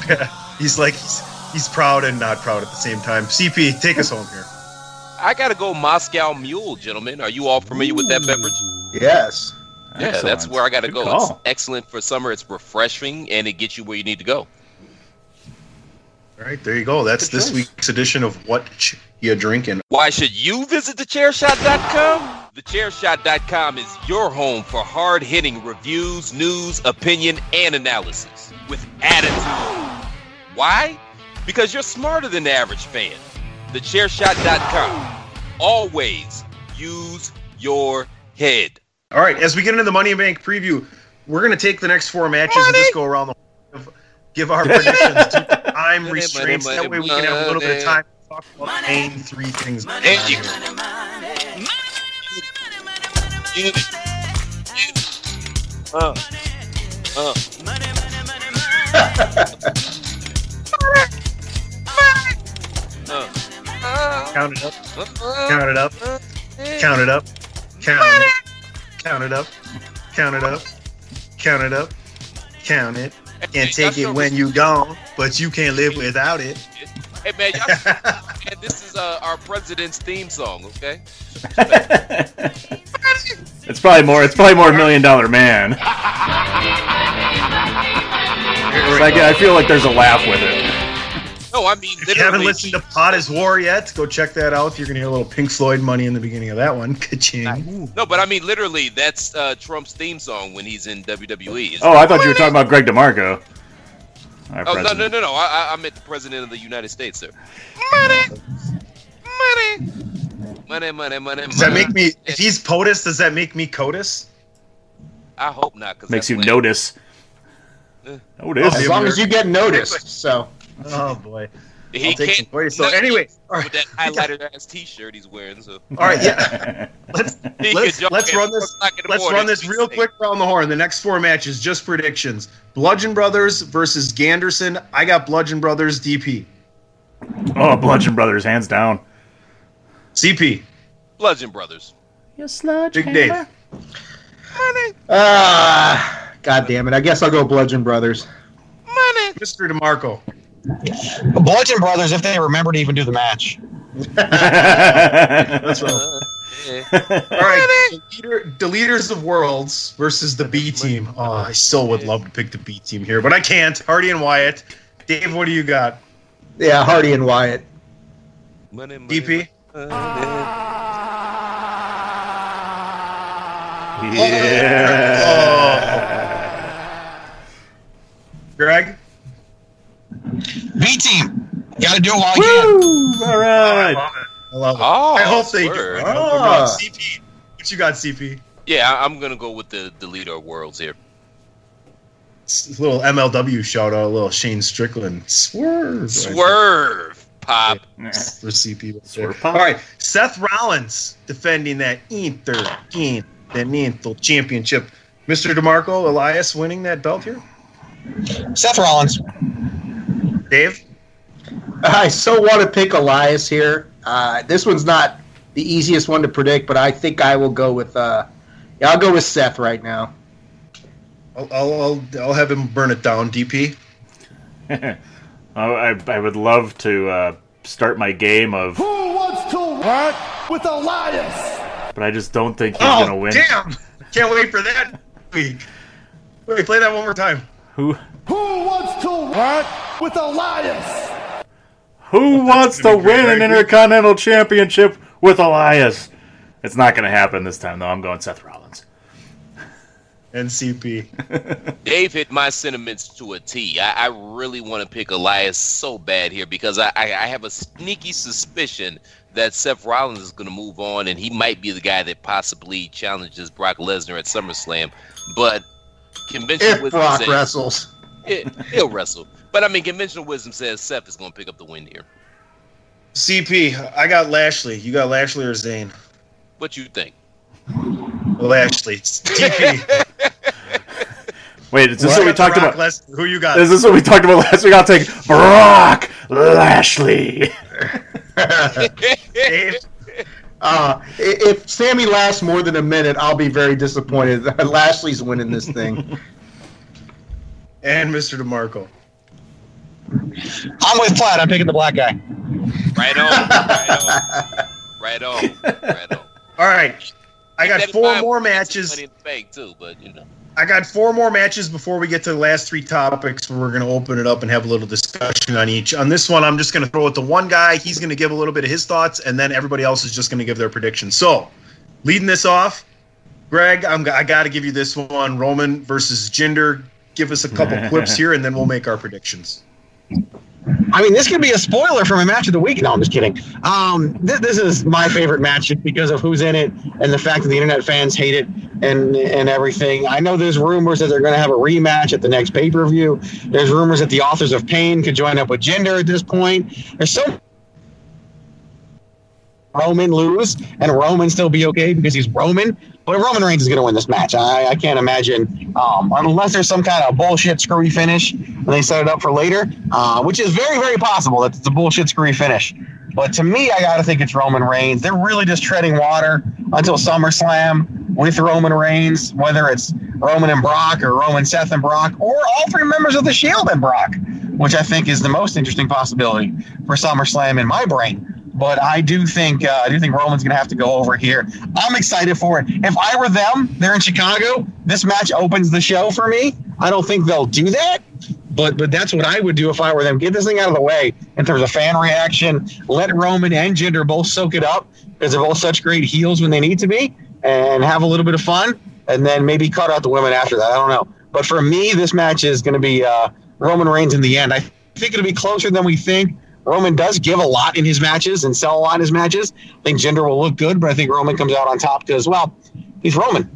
He's proud and not proud at the same time. CP, take us home here. I gotta go Moscow Mule, gentlemen. Are you all familiar with that beverage? Yes. Yeah, Excellent. that's where I gotta go. Call. It's excellent for summer. It's refreshing, and it gets you where you need to go. All right, there you go. That's this week's edition of What You Drinking. Why should you visit thechairshot.com? Thechairshot.com is your home for hard-hitting reviews, news, opinion, and analysis with attitude. Why? Because you're smarter than the average fan. Thechairshot.com. Always use your head. All right, as we get into the Money in Bank preview, we're going to take the next four matches and just go around the give our predictions to time restraints. That way we can have a little bit of time to talk about the main three things. Count it up. Count it up. Count it up. Count it. Count it up. Count it up. Count it up. Count it. Can't take it when you gone, but you can't live without it. Hey man, and this is our president's theme song, okay? It's probably more $1 Million Man. I feel like there's a laugh with it. No, I mean, if you haven't listened to Pot is War yet, go check that out. You're going to hear a little Pink Floyd money in the beginning of that one. Ka-ching. No, but I mean, literally, that's Trump's theme song when he's in WWE. I thought you were talking about Greg DeMarco. No. I meant the president of the United States, sir. Money. Does that make me, if he's POTUS, does that make me COTUS? I hope not. Cause makes you notice. Notice. As long as you get noticed, so. Oh boy. He can't. So anyway, with that highlighted ass T-shirt he's wearing. So. All right, yeah. Let's run this. Let's run this real quick around the horn. The next 4 matches, just predictions. Bludgeon Brothers versus Ganderson. I got Bludgeon Brothers DP. Oh, Bludgeon Brothers, hands down. CP. Bludgeon Brothers. Yes, Big Dave. God damn it! I guess I'll go Bludgeon Brothers. Mr. DeMarco. Bludgeon Brothers, if they remember to even do the match. That's right. All right, the leaders of worlds versus the B team. Oh, I still would love to pick the B team here, but I can't. Hardy and Wyatt. Dave, what do you got? Yeah, Hardy and Wyatt. DP. Greg? B team. Gotta do it while you can. All right. I love it. Oh, I hope they do. CP. What you got, CP? Yeah, I'm going to go with the leader of worlds here. It's a little MLW shout out, a little Shane Strickland. Swerve. Pop. For CP. Swerve pop. All right. Seth Rollins defending that Intercontinental Championship. Mr. DeMarco, Elias winning that belt here? Seth Rollins. Dave? I so want to pick Elias here. This one's not the easiest one to predict, but I think I will go with I'll go with Seth right now. I'll have him burn it down, DP. I would love to start my game of Who wants to work with Elias? But I just don't think he's going to win. Damn! Can't wait for that week. Wait, play that one more time. Who wants to work with Elias? Who wants to win an Intercontinental Championship with Elias? It's not going to happen this time, though. I'm going Seth Rollins. NCP. Dave hit my sentiments to a T. I really want to pick Elias so bad here because I have a sneaky suspicion that Seth Rollins is going to move on, and he might be the guy that possibly challenges Brock Lesnar at SummerSlam. But conventional wisdom Brock says, wrestles. He'll wrestle. But I mean, conventional wisdom says Seth is going to pick up the win here. CP, I got Lashley. You got Lashley or Zayn? What you think? Lashley. DP. Wait, is this what we talked about? Lesnar. Who you got? Is this what we talked about last week? I'll take Brock Lashley. If Sammy lasts more than a minute, I'll be very disappointed. Lashley's winning this thing. And Mr. DeMarco. I'm with Platt. I'm picking the black guy. Right on. Right on. All right. I got 4 more matches. Money in the bank too, but you know. I got 4 more matches before we get to the last 3 topics. We're going to open it up and have a little discussion on each. On this one, I'm just going to throw it to one guy. He's going to give a little bit of his thoughts, and then everybody else is just going to give their predictions. So, leading this off, Greg, I got to give you this one. Roman versus Jinder. Give us a couple clips here, and then we'll make our predictions. I mean, this could be a spoiler for my match of the week. No, I'm just kidding. This is my favorite match because of who's in it and the fact that the internet fans hate it and everything. I know there's rumors that they're going to have a rematch at the next pay-per-view. There's rumors that the Authors of Pain could join up with Jinder at this point. There's so Roman lose and Roman still be okay because he's Roman. But Roman Reigns is going to win this match. I can't imagine, unless there's some kind of bullshit screwy finish and they set it up for later, which is very, very possible that it's a bullshit screwy finish. But to me, I got to think it's Roman Reigns. They're really just treading water until SummerSlam with Roman Reigns, whether it's Roman and Brock or Roman, Seth and Brock, or all three members of the Shield and Brock, which I think is the most interesting possibility for SummerSlam in my brain. But I do think Roman's going to have to go over here. I'm excited for it. If I were them, they're in Chicago, this match opens the show for me. I don't think they'll do that, but that's what I would do if I were them. Get this thing out of the way in terms of fan reaction. Let Roman and Jinder both soak it up because they're both such great heels when they need to be, and have a little bit of fun, and then maybe cut out the women after that. I don't know. But for me, this match is going to be Roman Reigns in the end. I think it'll be closer than we think. Roman does give a lot in his matches and sell a lot in his matches. I think Jinder will look good, but I think Roman comes out on top as well. He's Roman.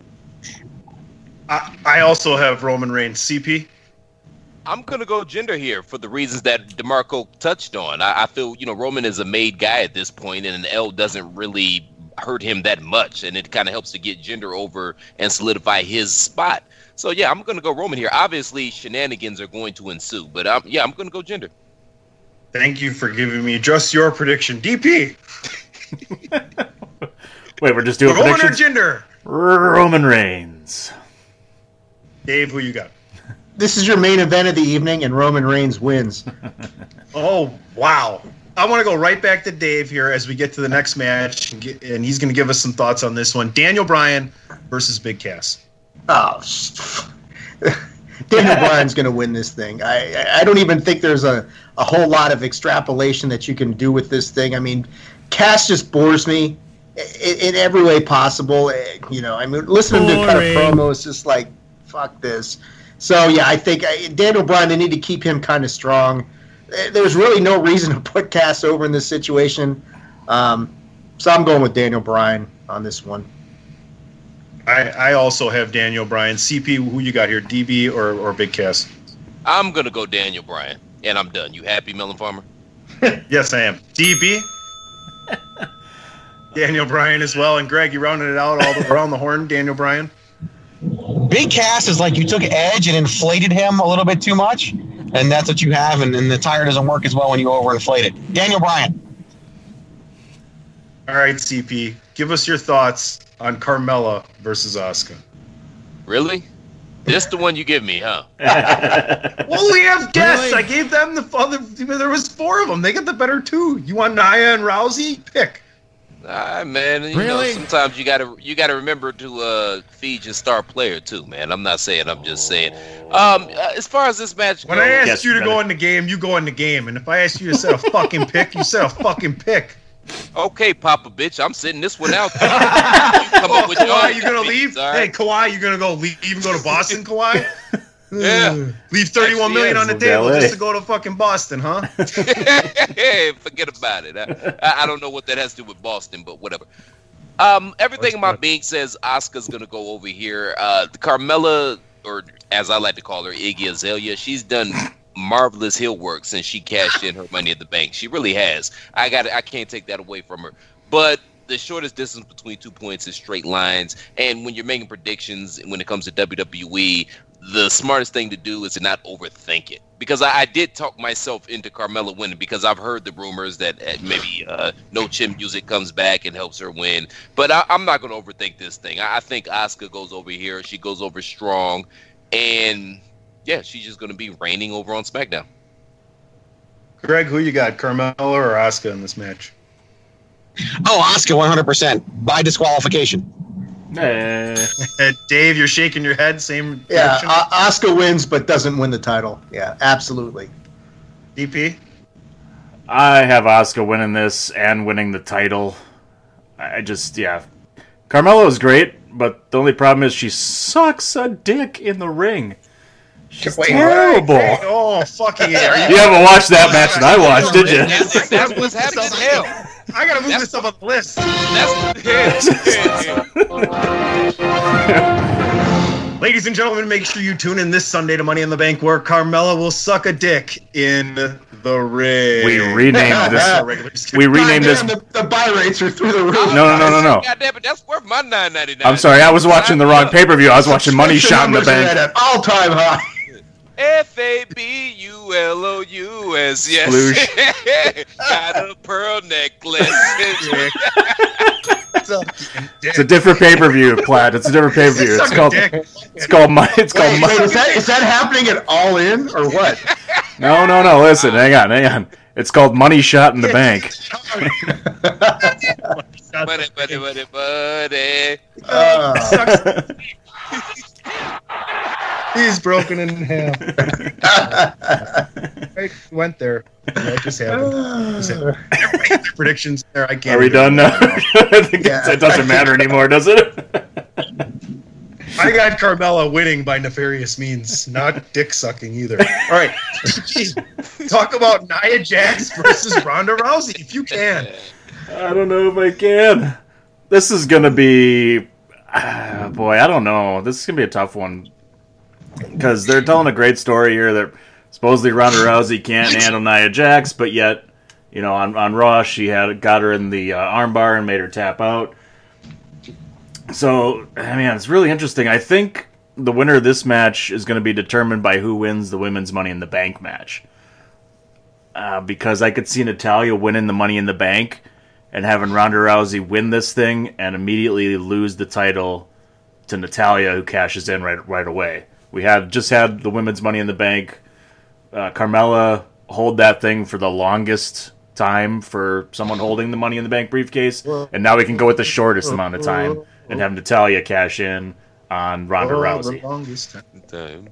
I also have Roman Reigns. CP? I'm going to go Jinder here for the reasons that DeMarco touched on. I feel, Roman is a made guy at this point, and an L doesn't really hurt him that much, and it kind of helps to get Jinder over and solidify his spot. So, yeah, I'm going to go Roman here. Obviously, shenanigans are going to ensue, but, I'm going to go Jinder. Thank you for giving me just your prediction. DP. Wait, we're just doing Roman predictions? or Jinder? Roman Reigns. Dave, who you got? This is your main event of the evening, and Roman Reigns wins. Oh, wow. I want to go right back to Dave here as we get to the next match, and he's going to give us some thoughts on this one. Daniel Bryan versus Big Cass. Oh, Daniel Bryan's going to win this thing. I don't even think there's a whole lot of extrapolation that you can do with this thing. I mean, Cass just bores me in every way possible. Listening to kind of promo is just like, fuck this. So, yeah, I think Daniel Bryan, they need to keep him kind of strong. There's really no reason to put Cass over in this situation. So I'm going with Daniel Bryan on this one. I also have Daniel Bryan. CP, who you got here, DB or Big Cass? I'm going to go Daniel Bryan, and I'm done. You happy, Melon Farmer? Yes, I am. DB? Daniel Bryan as well. And Greg, you rounded it out all around the horn, Daniel Bryan? Big Cass is like you took Edge and inflated him a little bit too much, and that's what you have, and the tire doesn't work as well when you overinflate it. Daniel Bryan. All right, CP, give us your thoughts on Carmella versus Asuka. Really? This the one you give me, huh? Well, we have guests. Really? I gave them the other. There was 4 of them. They got the better 2. You want Nia and Rousey? Pick. Man, really? Sometimes you gotta remember to feed your star player too, man. I'm not saying. I'm just saying. As far as this match goes, when I asked you to go in the game, you go in the game, and if I asked you to set a fucking pick, you set a fucking pick. Okay, Papa bitch, I'm sitting this one out. You come up with Kawhi, you gonna leave? Right? Hey, Kawhi, you gonna go leave? Even go to Boston, Kawhi? Yeah. Leave $31 million on the table just to go to fucking Boston, huh? Hey, forget about it. I don't know what that has to do with Boston, but whatever. Everything in my being says Asuka's gonna go over here. Carmella, or as I like to call her, Iggy Azalea, she's done marvelous heel work since she cashed in her Money at the Bank. She really has. I can't take that away from her. But the shortest distance between 2 points is straight lines. And when you're making predictions when it comes to WWE, the smartest thing to do is to not overthink it. Because I did talk myself into Carmella winning because I've heard the rumors that maybe No Chin Music comes back and helps her win. But I'm not going to overthink this thing. I think Asuka goes over here. She goes over strong. And yeah, she's just going to be reigning over on SmackDown. Greg, who you got, Carmella or Asuka in this match? Oh, Asuka, 100% by disqualification. Dave, you're shaking your head. Same. Yeah, Asuka wins, but doesn't win the title. Yeah, absolutely. DP? I have Asuka winning this and winning the title. Carmella is great, but the only problem is she sucks a dick in the ring. She's terrible. Right. Oh, fucking yeah. You haven't watched that match that I watched, did you? That's what's happening now. I gotta move this up on the list. Ladies and gentlemen, make sure you tune in this Sunday to Money in the Bank, where Carmella will suck a dick in the ring. We renamed this. We renamed this. The buy rates are through the roof. No. God damn it, that's worth my $9.99. I'm sorry, I was watching the wrong pay-per-view. I was watching Money Shot in the Bank. At all-time high. FABULOUS, yes. Got a pearl necklace. It's a different pay-per-view, Platt. It's a different pay-per-view. It's called Money. Is that happening at All In or what? No. Listen, hang on. It's called Money Shot in the Bank. Buddy. He's broken in half. I went there. I just had predictions there. I can't. Are we done now? I think it doesn't matter anymore, does it? I got Carmella winning by nefarious means, not dick sucking either. All right, talk about Nia Jax versus Ronda Rousey, if you can. I don't know if I can. This is gonna be, boy, I don't know. This is gonna be a tough one because they're telling a great story here that supposedly Ronda Rousey can't handle Nia Jax, but yet, you know, on Raw she got her in the armbar and made her tap out. So, I mean, it's really interesting. I think the winner of this match is going to be determined by who wins the women's Money in the Bank match. Because I could see Natalya winning the Money in the Bank and having Ronda Rousey win this thing and immediately lose the title to Natalya, who cashes in right away. We just had the women's Money in the Bank. Carmella hold that thing for the longest time for someone holding the Money in the Bank briefcase, and now we can go with the shortest amount of time and have Natalya cash in on Ronda Rousey. The longest time.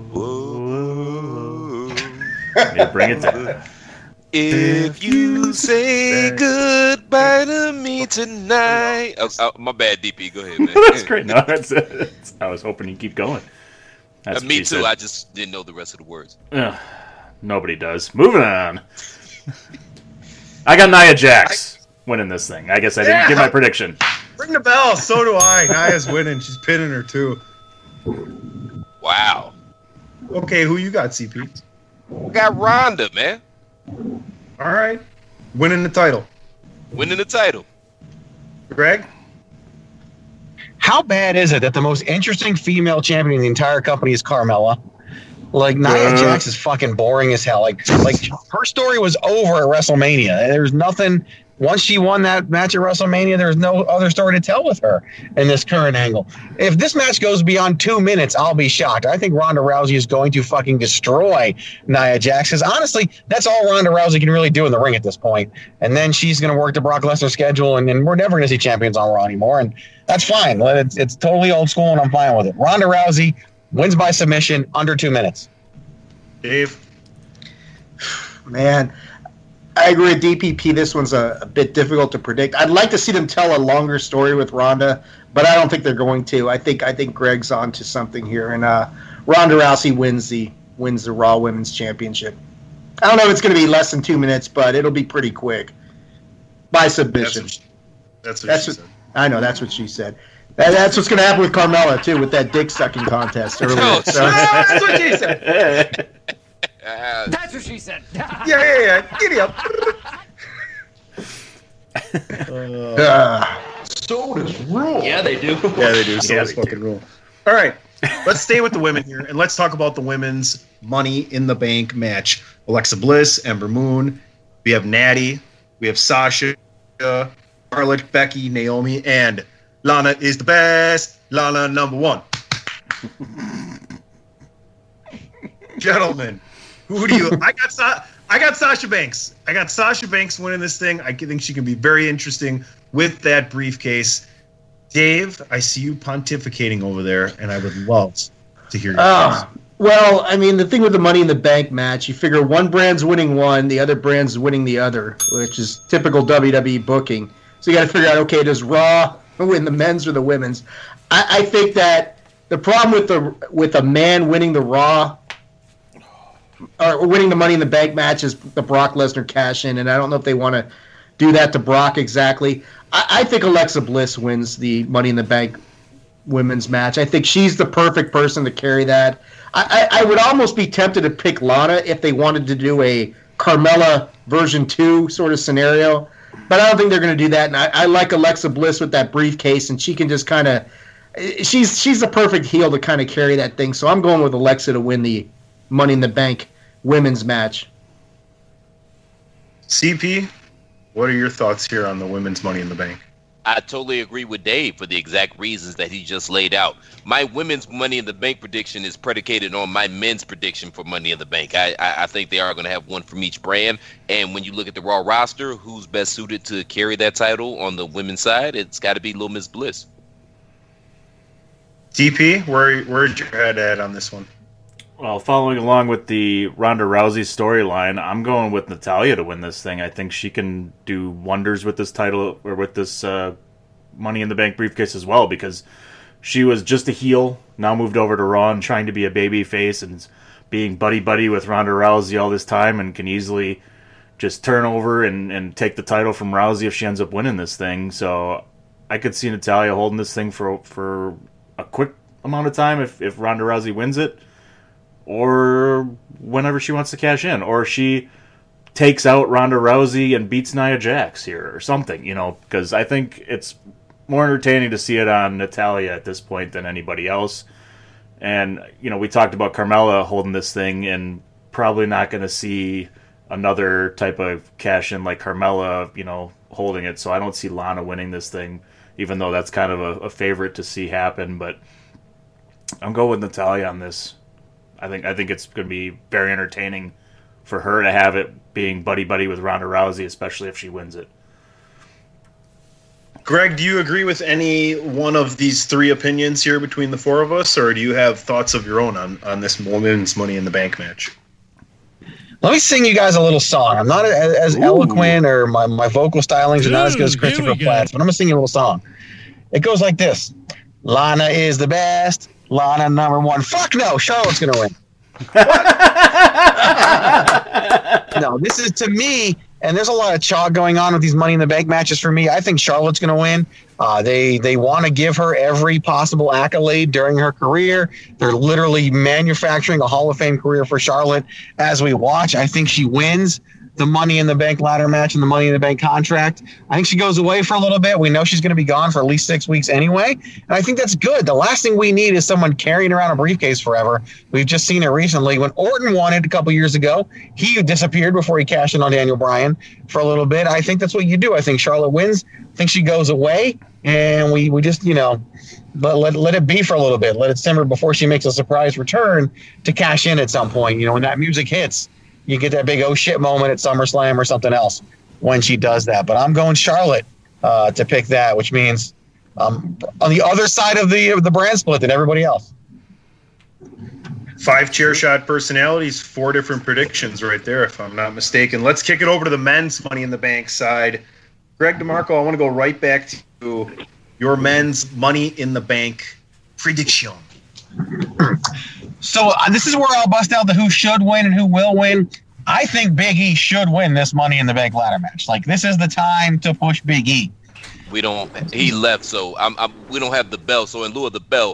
Bring it down. If you say goodbye to me tonight. Oh, my bad, DP. Go ahead, man. That's great. No, that's it. I was hoping you'd keep going. That's me too. Said. I just didn't know the rest of the words. Nobody does. Moving on. I got Nia Jax winning this thing. I guess I didn't give my prediction. Ring the bell. So do I. Nia's winning. She's pinning her too. Wow. Okay, who you got, CP? We got Ronda, man. All right. Winning the title. Greg? How bad is it that the most interesting female champion in the entire company is Carmella? Like, Nia Jax is fucking boring as hell. Like her story was over at WrestleMania. There's nothing. Once she won that match at WrestleMania, there's no other story to tell with her in this current angle. If this match goes beyond 2 minutes, I'll be shocked. I think Ronda Rousey is going to fucking destroy Nia Jax. Because honestly, that's all Ronda Rousey can really do in the ring at this point. And then she's going to work the Brock Lesnar schedule, and we're never going to see champions on Raw anymore. And that's fine. It's totally old school, and I'm fine with it. Ronda Rousey wins by submission under 2 minutes. Dave? Man, I agree with DPP. This one's a bit difficult to predict. I'd like to see them tell a longer story with Ronda, but I don't think they're going to. I think Greg's on to something here, and Ronda Rousey wins the Raw Women's Championship. I don't know if it's going to be less than 2 minutes, but it'll be pretty quick by submission. That's what she said. I know, that's what she said. That's what's going to happen with Carmella, too, with that dick-sucking contest earlier. That's what she said. That's what she said. Yeah. Giddy up. So does rule. Yeah, they do. Yeah, they do. So does fucking rule. All right. Let's stay with the women here, and let's talk about the women's Money in the Bank match. Alexa Bliss, Ember Moon. We have Natty. We have Sasha, Charlotte, Becky, Naomi, and Lana is the best. Lana number one. Gentlemen, who do you? I got Sasha Banks. I got Sasha Banks winning this thing. I think she can be very interesting with that briefcase. Dave, I see you pontificating over there, and I would love to hear your thoughts. Well, I mean, the thing with the Money in the Bank match, you figure one brand's winning one, the other brand's winning the other, which is typical WWE booking. So you got to figure out, okay, does Raw win the men's or the women's? I think that the problem with a man winning the Raw or winning the Money in the Bank match is the Brock Lesnar cash in, and I don't know if they want to do that to Brock exactly. I think Alexa Bliss wins the Money in the Bank women's match. I think she's the perfect person to carry that. I would almost be tempted to pick Lana if they wanted to do a Carmella version 2 sort of scenario. But I don't think they're going to do that. And I like Alexa Bliss with that briefcase, and she can just kind of she's the perfect heel to kind of carry that thing. So I'm going with Alexa to win the Money in the Bank women's match. CP, what are your thoughts here on the women's Money in the Bank? I totally agree with Dave for the exact reasons that he just laid out. My women's Money in the Bank prediction is predicated on my men's prediction for Money in the Bank. I think they are going to have one from each brand. And when you look at the Raw roster, who's best suited to carry that title on the women's side, it's got to be Little Miss Bliss. DP, where's your head at on this one? Well, following along with the Ronda Rousey storyline, I'm going with Natalya to win this thing. I think she can do wonders with this title, or with this Money in the Bank briefcase as well, because she was just a heel, now moved over to Raw and trying to be a baby face and being buddy-buddy with Ronda Rousey all this time, and can easily just turn over and take the title from Rousey if she ends up winning this thing. So I could see Natalya holding this thing for a quick amount of time if Ronda Rousey wins it, or whenever she wants to cash in, or she takes out Ronda Rousey and beats Nia Jax here or something, because I think it's more entertaining to see it on Natalya at this point than anybody else. And, we talked about Carmella holding this thing, and probably not going to see another type of cash in like Carmella, holding it. So I don't see Lana winning this thing, even though that's kind of a favorite to see happen. But I'm going with Natalya on this. I think it's going to be very entertaining for her to have it being buddy-buddy with Ronda Rousey, especially if she wins it. Greg, do you agree with any one of these three opinions here between the four of us, or do you have thoughts of your own on this women's Money in the Bank match? Let me sing you guys a little song. I'm not as eloquent, or my vocal stylings are not as good as Christopher Platt's, but I'm going to sing you a little song. It goes like this. Lana is the best. Lana number one. Fuck no. Charlotte's going to win. No, this is, to me, and there's a lot of chalk going on with these Money in the Bank matches for me. I think Charlotte's going to win. They want to give her every possible accolade during her career. They're literally manufacturing a Hall of Fame career for Charlotte as we watch. I think she wins the Money in the Bank ladder match and the Money in the Bank contract. I think she goes away for a little bit. We know she's going to be gone for at least 6 weeks anyway, and I think that's good. The last thing we need is someone carrying around a briefcase forever. We've just seen it recently. When Orton won it a couple years ago, he disappeared before he cashed in on Daniel Bryan for a little bit. I think that's what you do. I think Charlotte wins. I think she goes away, and we just, let it be for a little bit. Let it simmer before she makes a surprise return to cash in at some point. When that music hits, you get that big oh shit moment at SummerSlam or something else when she does that. But I'm going Charlotte to pick that, which means on the other side of the brand split than everybody else. 5 chair shot personalities, 4 different predictions right there, if I'm not mistaken. Let's kick it over to the men's Money in the Bank side. Greg DeMarco, I want to go right back to your men's Money in the Bank prediction. So this is where I'll bust out the who should win and who will win. I think Big E should win this Money in the Bank ladder match. Like, this is the time to push Big E. He left, so we don't have the bell. So in lieu of the bell.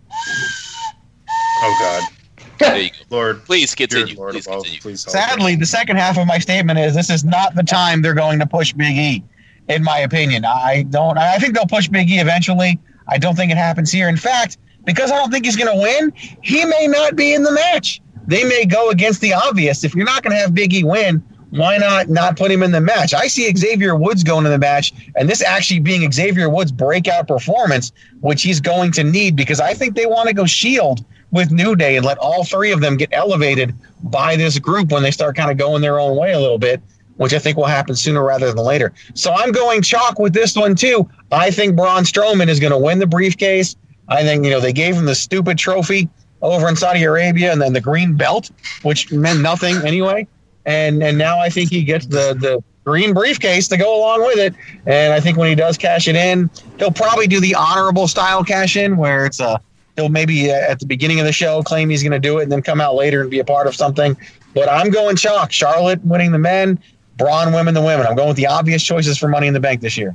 Oh, God. There you go. Lord, please continue. Lord please above, continue. please Sadly, the second half of my statement is this is not the time they're going to push Big E, in my opinion. I think they'll push Big E eventually. I don't think it happens here. In fact, because I don't think he's going to win, he may not be in the match. They may go against the obvious. If you're not going to have Big E win, why not put him in the match? I see Xavier Woods going in the match, and this actually being Xavier Woods' breakout performance, which he's going to need, because I think they want to go Shield with New Day and let all 3 of them get elevated by this group when they start kind of going their own way a little bit, which I think will happen sooner rather than later. So I'm going chalk with this one, too. I think Braun Strowman is going to win the briefcase. I think, they gave him the stupid trophy over in Saudi Arabia and then the green belt, which meant nothing anyway. And now I think he gets the green briefcase to go along with it. And I think when he does cash it in, he'll probably do the honorable style cash in where he'll maybe at the beginning of the show claim he's going to do it and then come out later and be a part of something. But I'm going chalk. Charlotte winning the men, Braun winning the women. I'm going with the obvious choices for Money in the Bank this year.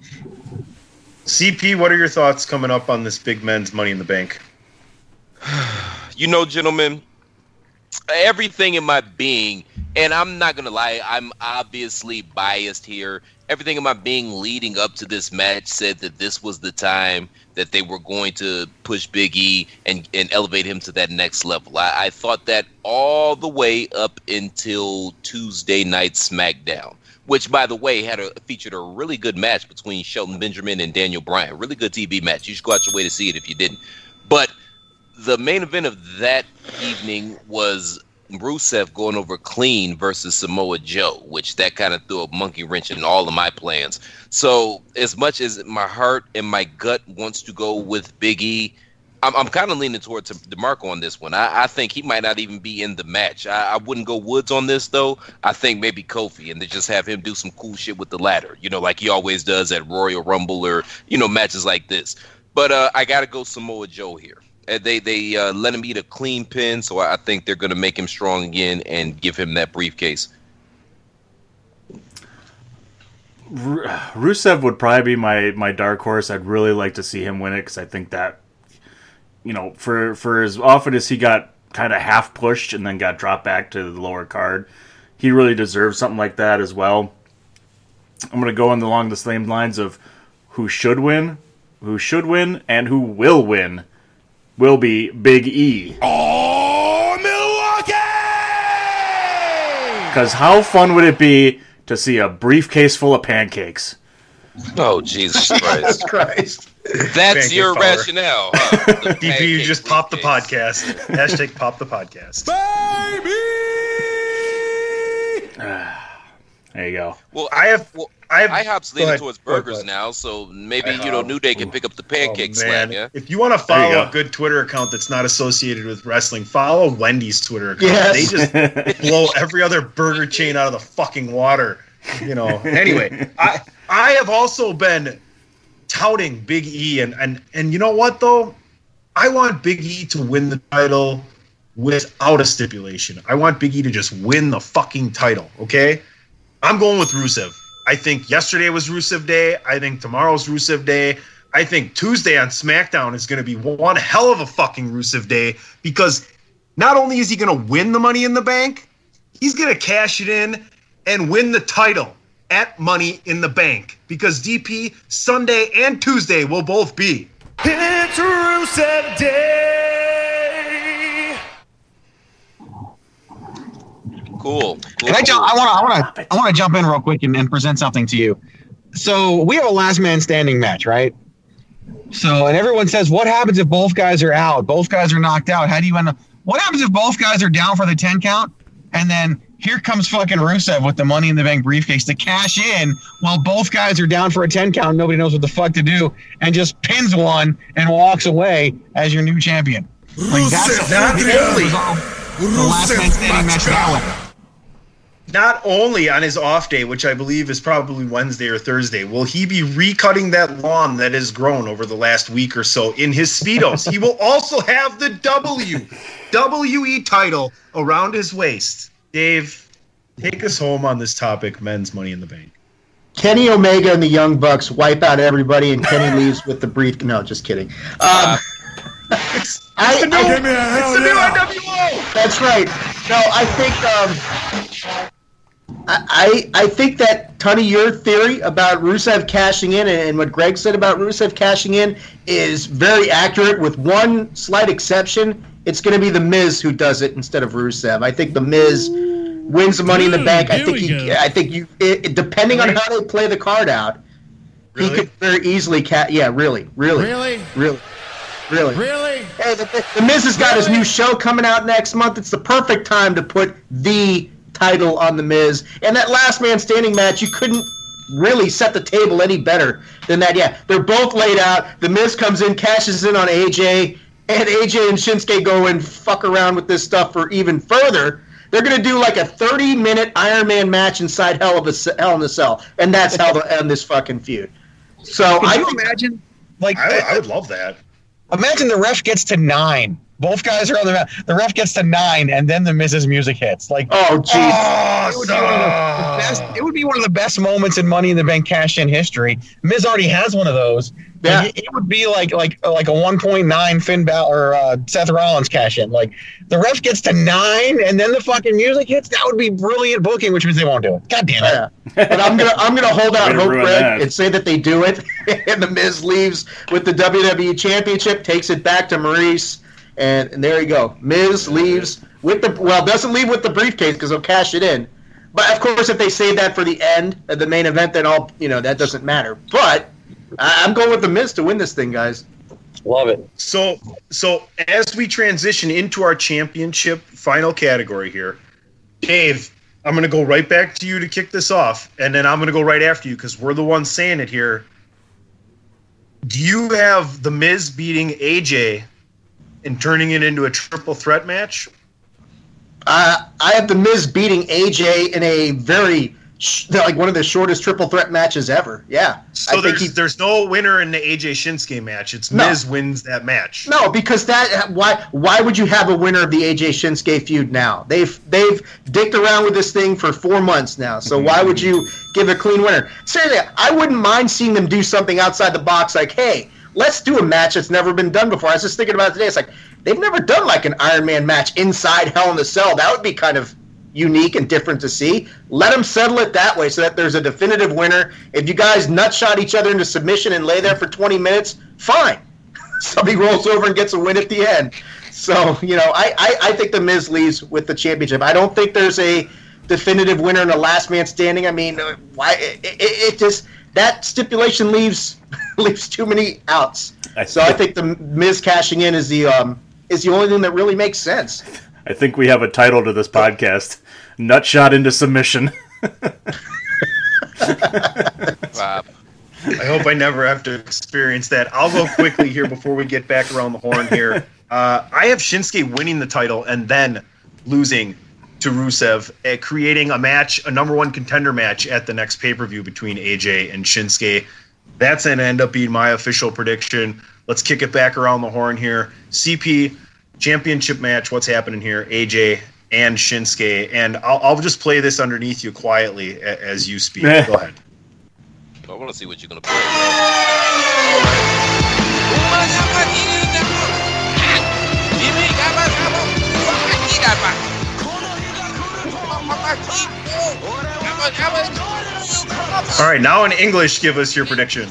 CP, what are your thoughts coming up on this big men's Money in the Bank? Gentlemen, everything in my being And I'm not going to lie, I'm obviously biased here. Everything in my being leading up to this match said that this was the time that they were going to push Big E and elevate him to that next level. I thought that all the way up until Tuesday night SmackDown, which, by the way, featured a really good match between Shelton Benjamin and Daniel Bryan. Really good TV match. You should go out your way to see it if you didn't. But the main event of that evening was Rusev going over clean versus Samoa Joe, which that kind of threw a monkey wrench in all of my plans. So as much as my heart and my gut wants to go with Big E, I'm kind of leaning towards DeMarco on this one. I think he might not even be in the match. I wouldn't go Woods on this, though. I think maybe Kofi, and they just have him do some cool shit with the ladder, like he always does at Royal Rumble or, matches like this. But I got to go Samoa Joe here. They let him eat a clean pin, so I think they're going to make him strong again and give him that briefcase. Rusev would probably be my dark horse. I'd really like to see him win it because I think that, for as often as he got kind of half pushed and then got dropped back to the lower card, he really deserves something like that as well. I'm going to go along the same lines of who should win, and who will win. Will be Big E. Oh, Milwaukee! Because how fun would it be to see a briefcase full of pancakes? Oh, Jesus Christ. Christ. That's Pancake your power. rationale. Huh? DP, you just popped the podcast. Hashtag pop the podcast. There you go. Well, go IHOP's leaning ahead. towards Go ahead, burgers go ahead. now, so maybe IHOP. New Day can pick up the pancake Man, slack. Yeah. if you want to There you follow go. a good Twitter account that's not associated with wrestling, follow Wendy's Twitter account. Yes. They just blow every other burger chain out of the fucking water. Anyway, I have also been touting Big E, and you know what though? I want Big E to win the title without a stipulation. I want Big E to just win the fucking title. Okay, I'm going with Rusev. I think yesterday was Rusev Day. I think tomorrow's Rusev Day. I think Tuesday on SmackDown is going to be one hell of a fucking Rusev Day because not only is he going to win the Money in the Bank, he's going to cash it in and win the title at Money in the Bank because DP, Sunday and Tuesday will both be. It's Rusev Day! Cool. Can I want to jump in real quick and present something to you. So we have a last man standing match, right? So, and everyone says, what happens if both guys are out? Both guys are knocked out. How do you end up? What happens if both guys are down for the 10 count? And then here comes fucking Rusev with the Money in the Bank briefcase to cash in while both guys are down for a 10 count. Nobody knows what the fuck to do and just pins one and walks away as your new champion. Like that's Not only, the last man standing match that way. not only on his off day, which I believe is probably Wednesday or Thursday, will he be recutting that lawn that has grown over the last week or so in his Speedos. He will also have the WE title around his waist. Dave, take us home on this topic, men's Money in the Bank. Kenny Omega and the Young Bucks wipe out everybody, and Kenny leaves with the brief. No, just kidding. It's the new NWO. That's right. No, I think I think that, Tony, your theory about Rusev cashing in and what Greg said about Rusev cashing in is very accurate, with one slight exception. It's going to be The Miz who does it instead of Rusev. I think The Miz wins the Money in the Bank. I think depending on how they play the card out, he could very easily really. Hey, the Miz has got his new show coming out next month. It's the perfect time to put the title on the Miz. And that last man standing match, you couldn't really set the table any better than that. Yeah, they're both laid out. The Miz comes in, cashes in on AJ, and AJ and Shinsuke go and fuck around with this stuff for even further. They're going to do like a 30-minute Iron Man match inside Hell in a Cell, and that's how they'll end this fucking feud. So Can you imagine? Like, I would love that. imagine the ref gets to 9 Both guys are on the mat. The ref gets to 9, and then the Miz's music hits. Like, oh, jeez. It would be one of the best moments in Money in the Bank cash-in history. Miz already has one of those. Yeah. It would be like a 1.9 Finn Balor or Seth Rollins cash-in. Like, the ref gets to 9, and then the fucking music hits. That would be brilliant booking, which means they won't do it. God damn it! Yeah. But I'm gonna hold out hope, Greg, that. and say that they do it, and the Miz leaves with the WWE Championship, takes it back to Maurice. And there you go. Miz leaves with doesn't leave with the briefcase because he'll cash it in. But of course, if they save that for the end of the main event, then that doesn't matter. But I'm going with the Miz to win this thing, guys. Love it. So as we transition into our championship final category here, Dave, I'm going to go right back to you to kick this off, and then I'm going to go right after you because we're the ones saying it here. Do you have the Miz beating AJ and turning it into a triple threat match? I have the Miz beating AJ in a very one of the shortest triple threat matches ever. Yeah. So there's no winner in the AJ Shinsuke match. It's Miz wins that match. No, because why would you have a winner of the AJ Shinsuke feud now? They've dicked around with this thing for 4 months now. So why would you give a clean winner? Seriously, I wouldn't mind seeing them do something outside the box like, hey, let's do a match that's never been done before. I was just thinking about it today. It's like they've never done like an Iron Man match inside Hell in a Cell. That would be kind of unique and different to see. Let them settle it that way so that there's a definitive winner. If you guys nutshot each other into submission and lay there for 20 minutes, fine. Somebody rolls over and gets a win at the end. So, I think the Miz leaves with the championship. I don't think there's a definitive winner in the last man standing. I mean, why? It just that stipulation leaves too many outs. So I think the Miz cashing in is the only thing that really makes sense. I think we have a title to this podcast: "Nutshot into Submission." Wow. I hope I never have to experience that. I'll go quickly here before we get back around the horn here. I have Shinsuke winning the title and then losing to Rusev, creating a match, a number one contender match at the next pay-per-view between AJ and Shinsuke. That's going to end up being my official prediction. Let's kick it back around the horn here. CP, championship match, what's happening here? AJ and Shinsuke. And I'll just play this underneath you quietly as you speak. Go ahead. I want to see what you're going to play. All right, now in English, give us your prediction.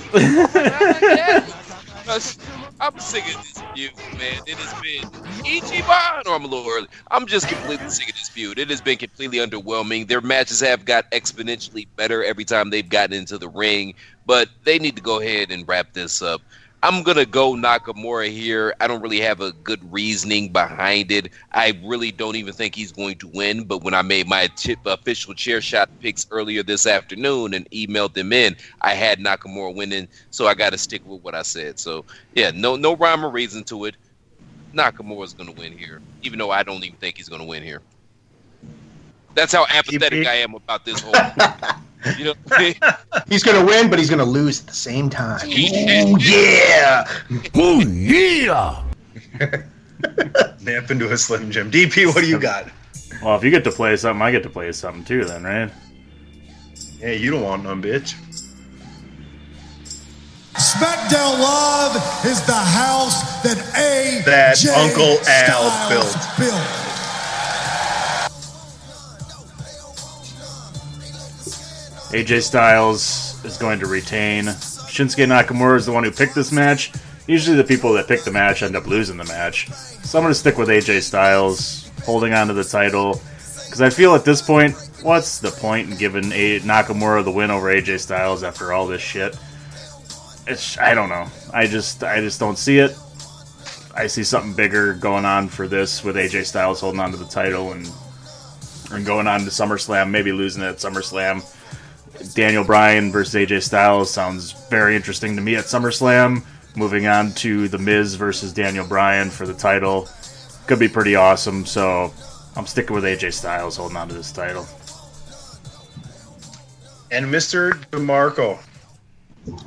I'm sick of this feud, man. It has been Ichiban, or I'm a little early. I'm just completely sick of this feud. It has been completely underwhelming. Their matches have got exponentially better every time they've gotten into the ring, but they need to go ahead and wrap this up. I'm going to go Nakamura here. I don't really have a good reasoning behind it. I really don't even think he's going to win, but when I made my official chair shot picks earlier this afternoon and emailed them in, I had Nakamura winning, so I got to stick with what I said. So, yeah, no rhyme or reason to it. Nakamura's going to win here, even though I don't even think he's going to win here. That's how apathetic I am about this whole You know, he's going to win, but he's going to lose at the same time. Ooh, yeah! Ooh, yeah! Nap into a Slim Jim. DP, what do you got? Well, if you get to play something, I get to play something too then, right? Hey, you don't want none, bitch. SmackDown Live is the house that Uncle Al built. AJ Styles is going to retain. Shinsuke Nakamura is the one who picked this match. Usually the people that pick the match end up losing the match. So I'm going to stick with AJ Styles, holding on to the title. Because I feel at this point, what's the point in giving Nakamura the win over AJ Styles after all this shit? I don't know. I just don't see it. I see something bigger going on for this with AJ Styles holding on to the title and going on to SummerSlam, maybe losing it at SummerSlam. Daniel Bryan versus AJ Styles sounds very interesting to me at SummerSlam. Moving on to The Miz versus Daniel Bryan for the title. Could be pretty awesome, so I'm sticking with AJ Styles holding on to this title. And Mr. DeMarco.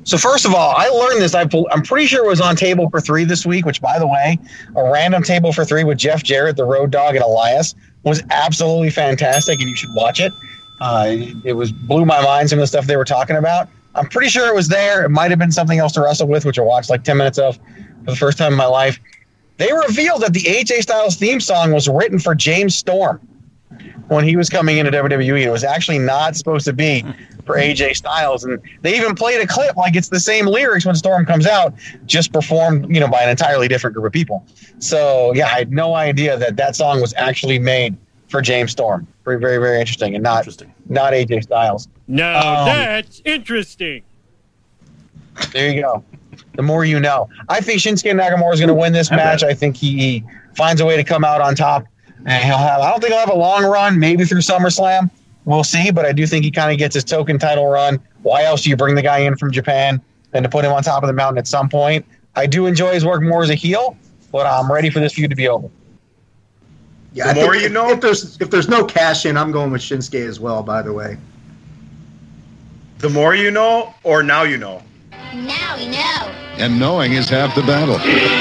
So first of all, I learned this. I'm pretty sure it was on Table for Three this week, which, by the way, a random Table for Three with Jeff Jarrett, the Road Dogg, and Elias was absolutely fantastic, and you should watch it. It blew my mind, some of the stuff they were talking about. I'm pretty sure it was there. It might have been something else to wrestle with, which I watched like 10 minutes of for the first time in my life. They revealed that the AJ Styles theme song was written for James Storm when he was coming into WWE. It was actually not supposed to be for AJ Styles, and they even played a clip like it's the same lyrics when Storm comes out, just performed, by an entirely different group of people. So yeah, I had no idea that song was actually made for James Storm. Very, very, very interesting, and not AJ Styles. Now that's interesting. There you go. The more you know. I think Shinsuke Nakamura is going to win this match. I think he finds a way to come out on top, and I don't think he'll have a long run, maybe through SummerSlam. We'll see, but I do think he kind of gets his token title run. Why else do you bring the guy in from Japan than to put him on top of the mountain at some point? I do enjoy his work more as a heel, but I'm ready for this feud to be over. Yeah, the more you know. If there's no cash in, I'm going with Shinsuke as well, by the way. The more you know, or now you know? Now you know. And knowing is half the battle.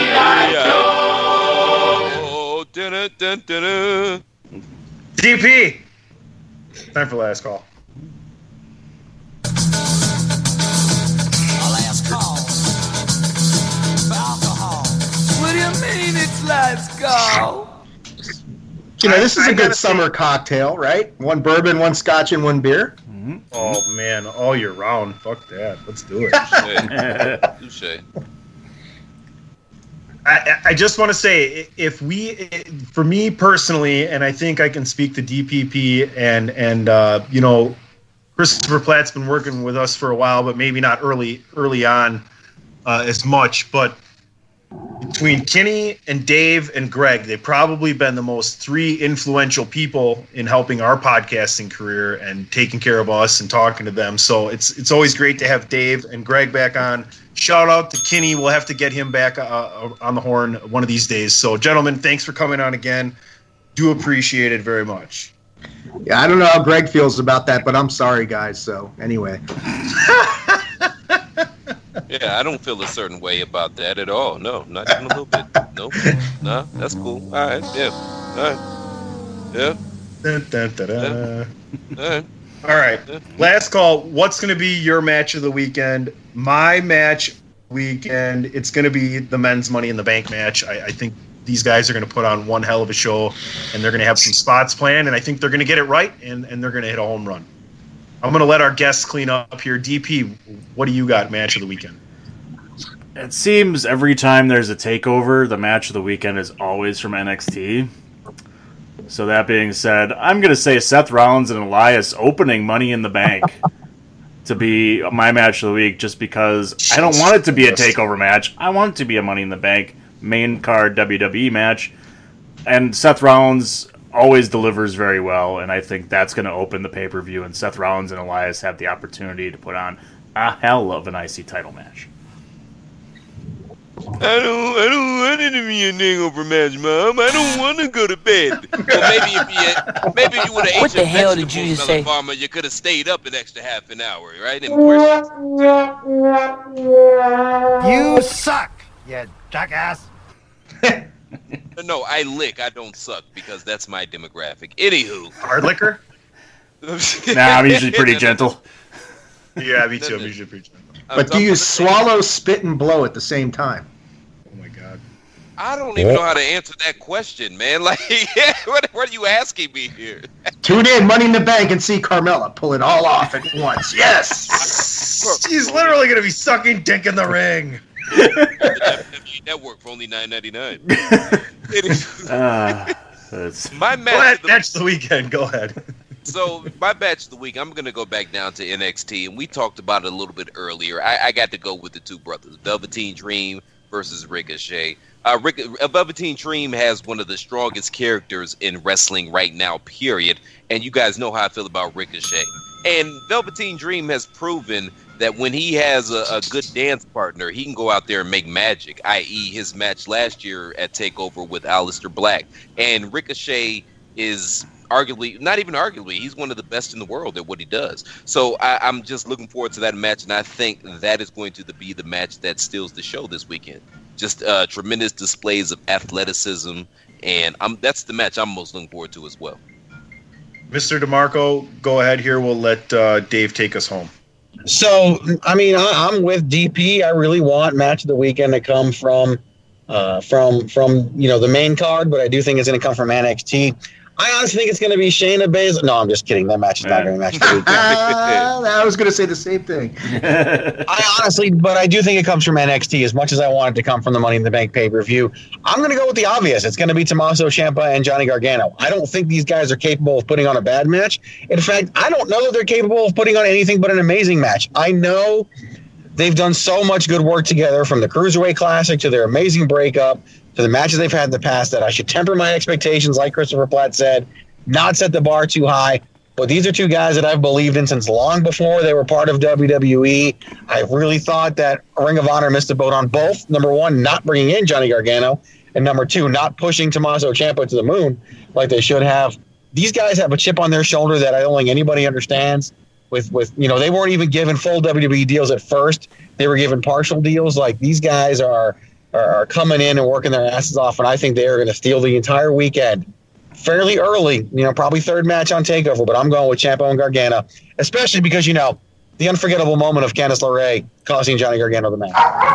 DP! Time for last call. Last call. For alcohol. What do you mean it's last call? This is a good summer cocktail, right? One bourbon, one scotch, and one beer. Mm-hmm. Oh, man, all year round. Fuck that. Let's do it. Touché. I just want to say, for me personally, and I think I can speak to DPP and Christopher Platt's been working with us for a while, but maybe not early on as much. But between Kenny and Dave and Greg, they've probably been the most three influential people in helping our podcasting career and taking care of us and talking to them. So it's always great to have Dave and Greg back on. Shout out to Kenny. We'll have to get him back on the horn one of these days. So, gentlemen, thanks for coming on again. Do appreciate it very much. Yeah, I don't know how Greg feels about that, but I'm sorry, guys. So, anyway. Yeah, I don't feel a certain way about that at all. No, not even a little bit. Nope. No, that's cool. All right. Yeah. All right. Yeah. Dun, dun, dun, dun. Yeah. All right. All right. Last call. What's going to be your match of the weekend? My match weekend, it's going to be the men's Money in the Bank match. I think these guys are going to put on one hell of a show, and they're going to have some spots planned, and I think they're going to get it right, and they're going to hit a home run. I'm going to let our guests clean up here. DP, what do you got match of the weekend? It seems every time there's a takeover, the match of the weekend is always from NXT. So that being said, I'm going to say Seth Rollins and Elias opening Money in the Bank to be my match of the week, just because I don't want it to be a takeover match. I want it to be a Money in the Bank main card WWE match. And Seth Rollins always delivers very well, and I think that's going to open the pay-per-view, and Seth Rollins and Elias have the opportunity to put on a hell of an IC title match. I don't want it to be a takeover match, Mom. I don't want to go to bed. Well, maybe if you would have ate what your the hell did you just say? Farmer, you could have stayed up an extra half an hour, right? You suck, you jackass. No, I lick. I don't suck because that's my demographic. Anywho, hard liquor. Nah, I'm usually pretty gentle. Yeah, me too. I'm usually pretty gentle. But do you swallow, spit, and blow at the same time? Oh my God! I don't even know how to answer that question, man. Like, what are you asking me here? Tune in Money in the Bank and see Carmella pull it all off at once. Yes! She's literally going to be sucking dick in the ring. WWE Network for only $9.99. My match of the weekend. Go ahead. So my match of the week, I'm going to go back down to NXT, and we talked about it a little bit earlier. I got to go with the two brothers, Velveteen Dream versus Ricochet. Velveteen Dream has one of the strongest characters in wrestling right now, period. And you guys know how I feel about Ricochet. And Velveteen Dream has proven that when he has a good dance partner, he can go out there and make magic, i.e. his match last year at TakeOver with Aleister Black. And Ricochet is arguably, not even arguably, he's one of the best in the world at what he does. So I'm just looking forward to that match, and I think that is going to be the match that steals the show this weekend. Just tremendous displays of athleticism, and that's the match I'm most looking forward to as well. Mr. DeMarco, go ahead here. We'll let Dave take us home. So, I mean, I'm with DP. I really want match of the weekend to come from the main card, but I do think it's going to come from NXT. I honestly think it's going to be Shayna Baszler. No, I'm just kidding. That match is not going to match of the weekend. I was going to say the same thing. But I do think it comes from NXT as much as I want it to come from the Money in the Bank pay-per-view. I'm going to go with the obvious. It's going to be Tommaso Ciampa and Johnny Gargano. I don't think these guys are capable of putting on a bad match. In fact, I don't know that they're capable of putting on anything but an amazing match. I know they've done so much good work together, from the Cruiserweight Classic to their amazing breakup to the matches they've had in the past, that I should temper my expectations, like Christopher Platt said, not set the bar too high. But these are two guys that I've believed in since long before they were part of WWE. I really thought that Ring of Honor missed the boat on both. Number one, not bringing in Johnny Gargano, and number two, not pushing Tommaso Ciampa to the moon like they should have. These guys have a chip on their shoulder that I don't think anybody understands. With they weren't even given full WWE deals at first. They were given partial deals. Like, these guys are coming in and working their asses off, and I think they are going to steal the entire weekend fairly early, probably third match on TakeOver, but I'm going with Ciampa and Gargano, especially because, the unforgettable moment of Candice LeRae costing Johnny Gargano the match.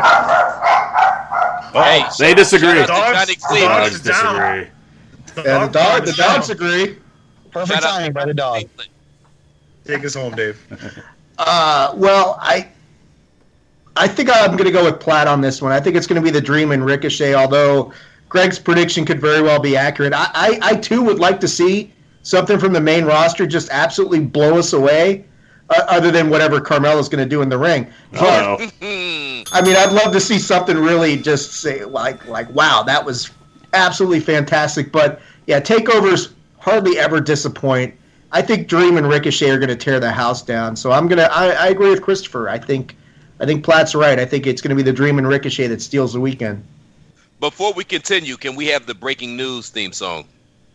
Hey, they disagree. The dogs disagree. The dogs agree. Perfect timing by the dog. Take us home, Dave. Well, I think I'm going to go with Platt on this one. I think it's going to be the Dream and Ricochet, although Greg's prediction could very well be accurate. I too, would like to see something from the main roster just absolutely blow us away, other than whatever Carmella's going to do in the ring. But, I mean, I'd love to see something really just say, like, wow, that was absolutely fantastic. But, yeah, TakeOvers hardly ever disappoint. I think Dream and Ricochet are going to tear the house down. So I agree with Christopher. I think Platt's right. I think it's going to be the Dream and Ricochet that steals the weekend. Before we continue, can we have the breaking news theme song?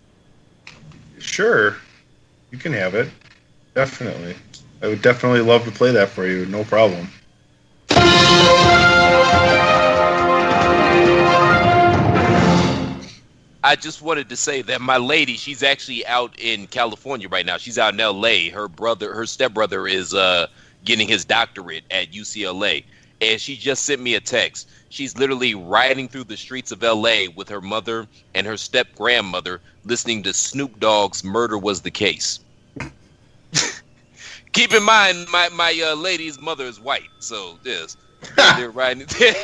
Sure. You can have it. Definitely. I would definitely love to play that for you. No problem. I just wanted to say that my lady, she's actually out in California right now. She's out in L.A. Her stepbrother is getting his doctorate at UCLA. And she just sent me a text. She's literally riding through the streets of L.A. with her mother and her step-grandmother listening to Snoop Dogg's Murder Was the Case. Keep in mind, my lady's mother is white, so yes. They're riding.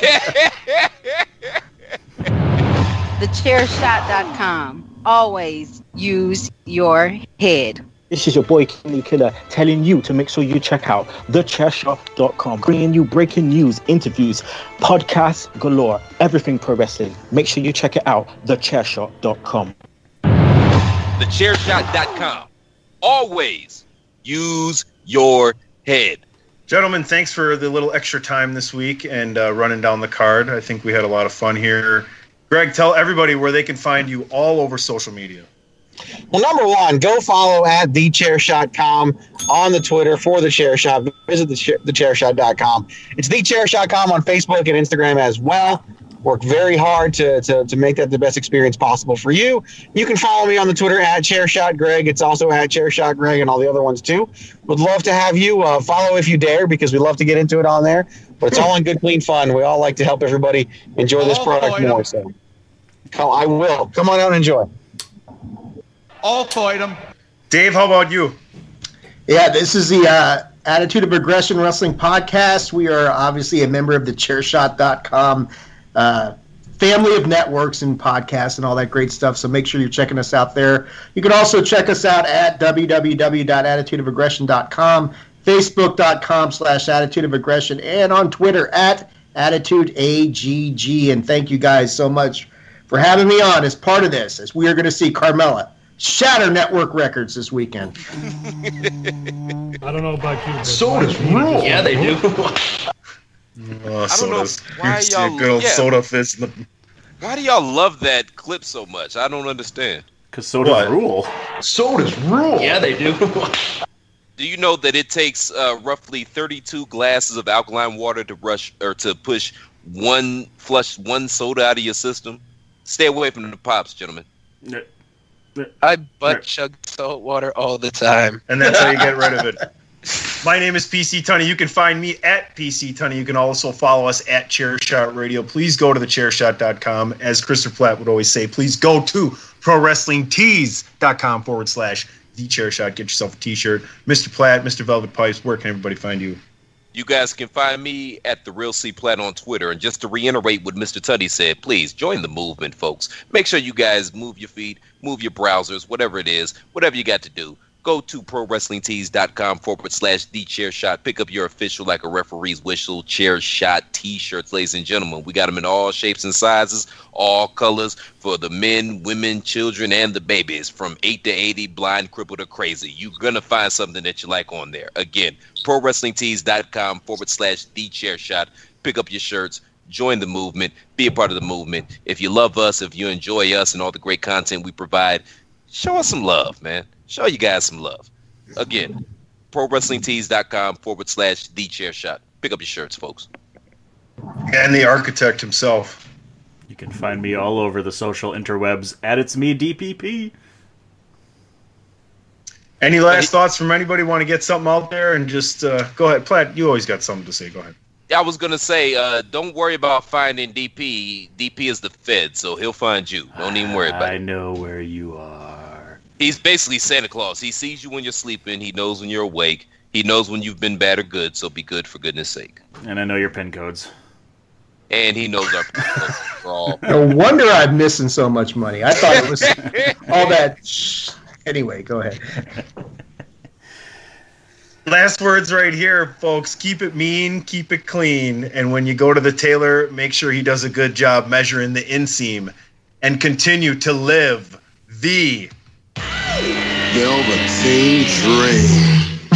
TheChairShot.com. Always use your head. This is your boy Kenny Killer telling you to make sure you check out TheChairShot.com, bringing you breaking news, interviews, podcasts galore, everything pro wrestling. Make sure you check it out, TheChairShot.com. TheChairShot.com. Always use your head. Gentlemen, thanks for the little extra time this week and running down the card. I think we had a lot of fun here. Greg, tell everybody where they can find you all over social media. Well, number one, go follow at TheChairShot.com on the Twitter for The Chair Shot. Visit TheChairShot.com. It's TheChairShot.com on Facebook and Instagram as well. Work very hard to make that the best experience possible for you. You can follow me on the Twitter at ChairShotGreg. It's also at ChairShotGreg and all the other ones too. Would love to have you follow if you dare, because we love to get into it on there. But it's all in good, clean fun. We all like to help everybody enjoy this product more. So I will. Come on out and enjoy. All fight them. Dave, how about you? Yeah, this is the Attitude of Aggression Wrestling Podcast. We are obviously a member of the Chairshot.com family of networks and podcasts and all that great stuff, so make sure you're checking us out there. You can also check us out at www.attitudeofaggression.com, facebook.com/attitudeofaggression, and on Twitter at attitudeagg. And thank you guys so much for having me on as part of this, as we are going to see Carmella shatter network records this weekend. I don't know about you. Sodas rule. Yeah, they do. I don't know why y'all. Good old soda fist. Why do y'all love that clip so much? I don't understand. Because sodas rule. Sodas rule. Yeah, they do. Do you know that it takes roughly 32 glasses of alkaline water to push one soda out of your system? Stay away from the pops, gentlemen. I butt chug salt water all the time. And that's how you get rid of it. My name is PC Tunney. You can find me at PC Tunney. You can also follow us at Chairshot Radio. Please go to thechairshot.com. As Christopher Platt would always say, please go to ProWrestlingTees.com/TheChairShot. Get yourself a t-shirt. Mr. Platt, Mr. Velvet Pipes, where can everybody find you? You guys can find me at The Real C Platt on Twitter. And just to reiterate what Mr. Tunney said, please join the movement, folks. Make sure you guys move your feet, move your browsers, whatever it is, whatever you got to do. Go to ProWrestlingTees.com/TheChairShot. Pick up your official Like a Referee's Whistle Chair Shot t-shirts, ladies and gentlemen. We got them in all shapes and sizes, all colors for the men, women, children, and the babies from 8 to 80, blind, crippled, or crazy. You're going to find something that you like on there. Again, ProWrestlingTees.com/TheChairShot. Pick up your shirts. Join the movement. Be a part of the movement. If you love us, if you enjoy us and all the great content we provide, show us some love, man. Show you guys some love. Again, ProWrestlingTees.com/TheChairShot. Pick up your shirts, folks. And the architect himself. You can find me all over the social interwebs at It's Me DPP. Any last thoughts from anybody? Want to get something out there and just go ahead. Platt, you always got something to say. Go ahead. I was going to say, don't worry about finding DP. DP is the Fed, so he'll find you. Don't even worry about it. I know where you are. He's basically Santa Claus. He sees you when you're sleeping. He knows when you're awake. He knows when you've been bad or good, so be good for goodness sake. And I know your PIN codes. And he knows our PIN codes for all. No wonder I'm missing so much money. I thought it was all that. Anyway, go ahead. Last words right here, folks. Keep it mean, keep it clean. And when you go to the tailor, make sure he does a good job measuring the inseam. And continue to live the Velveteen Dream.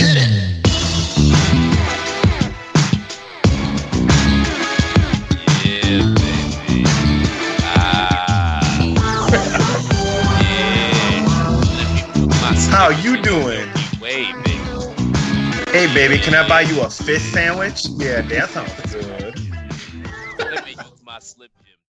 How you doing? Hey, baby, can I buy you a fish sandwich? Yeah, that sounds good. Let me use my slip.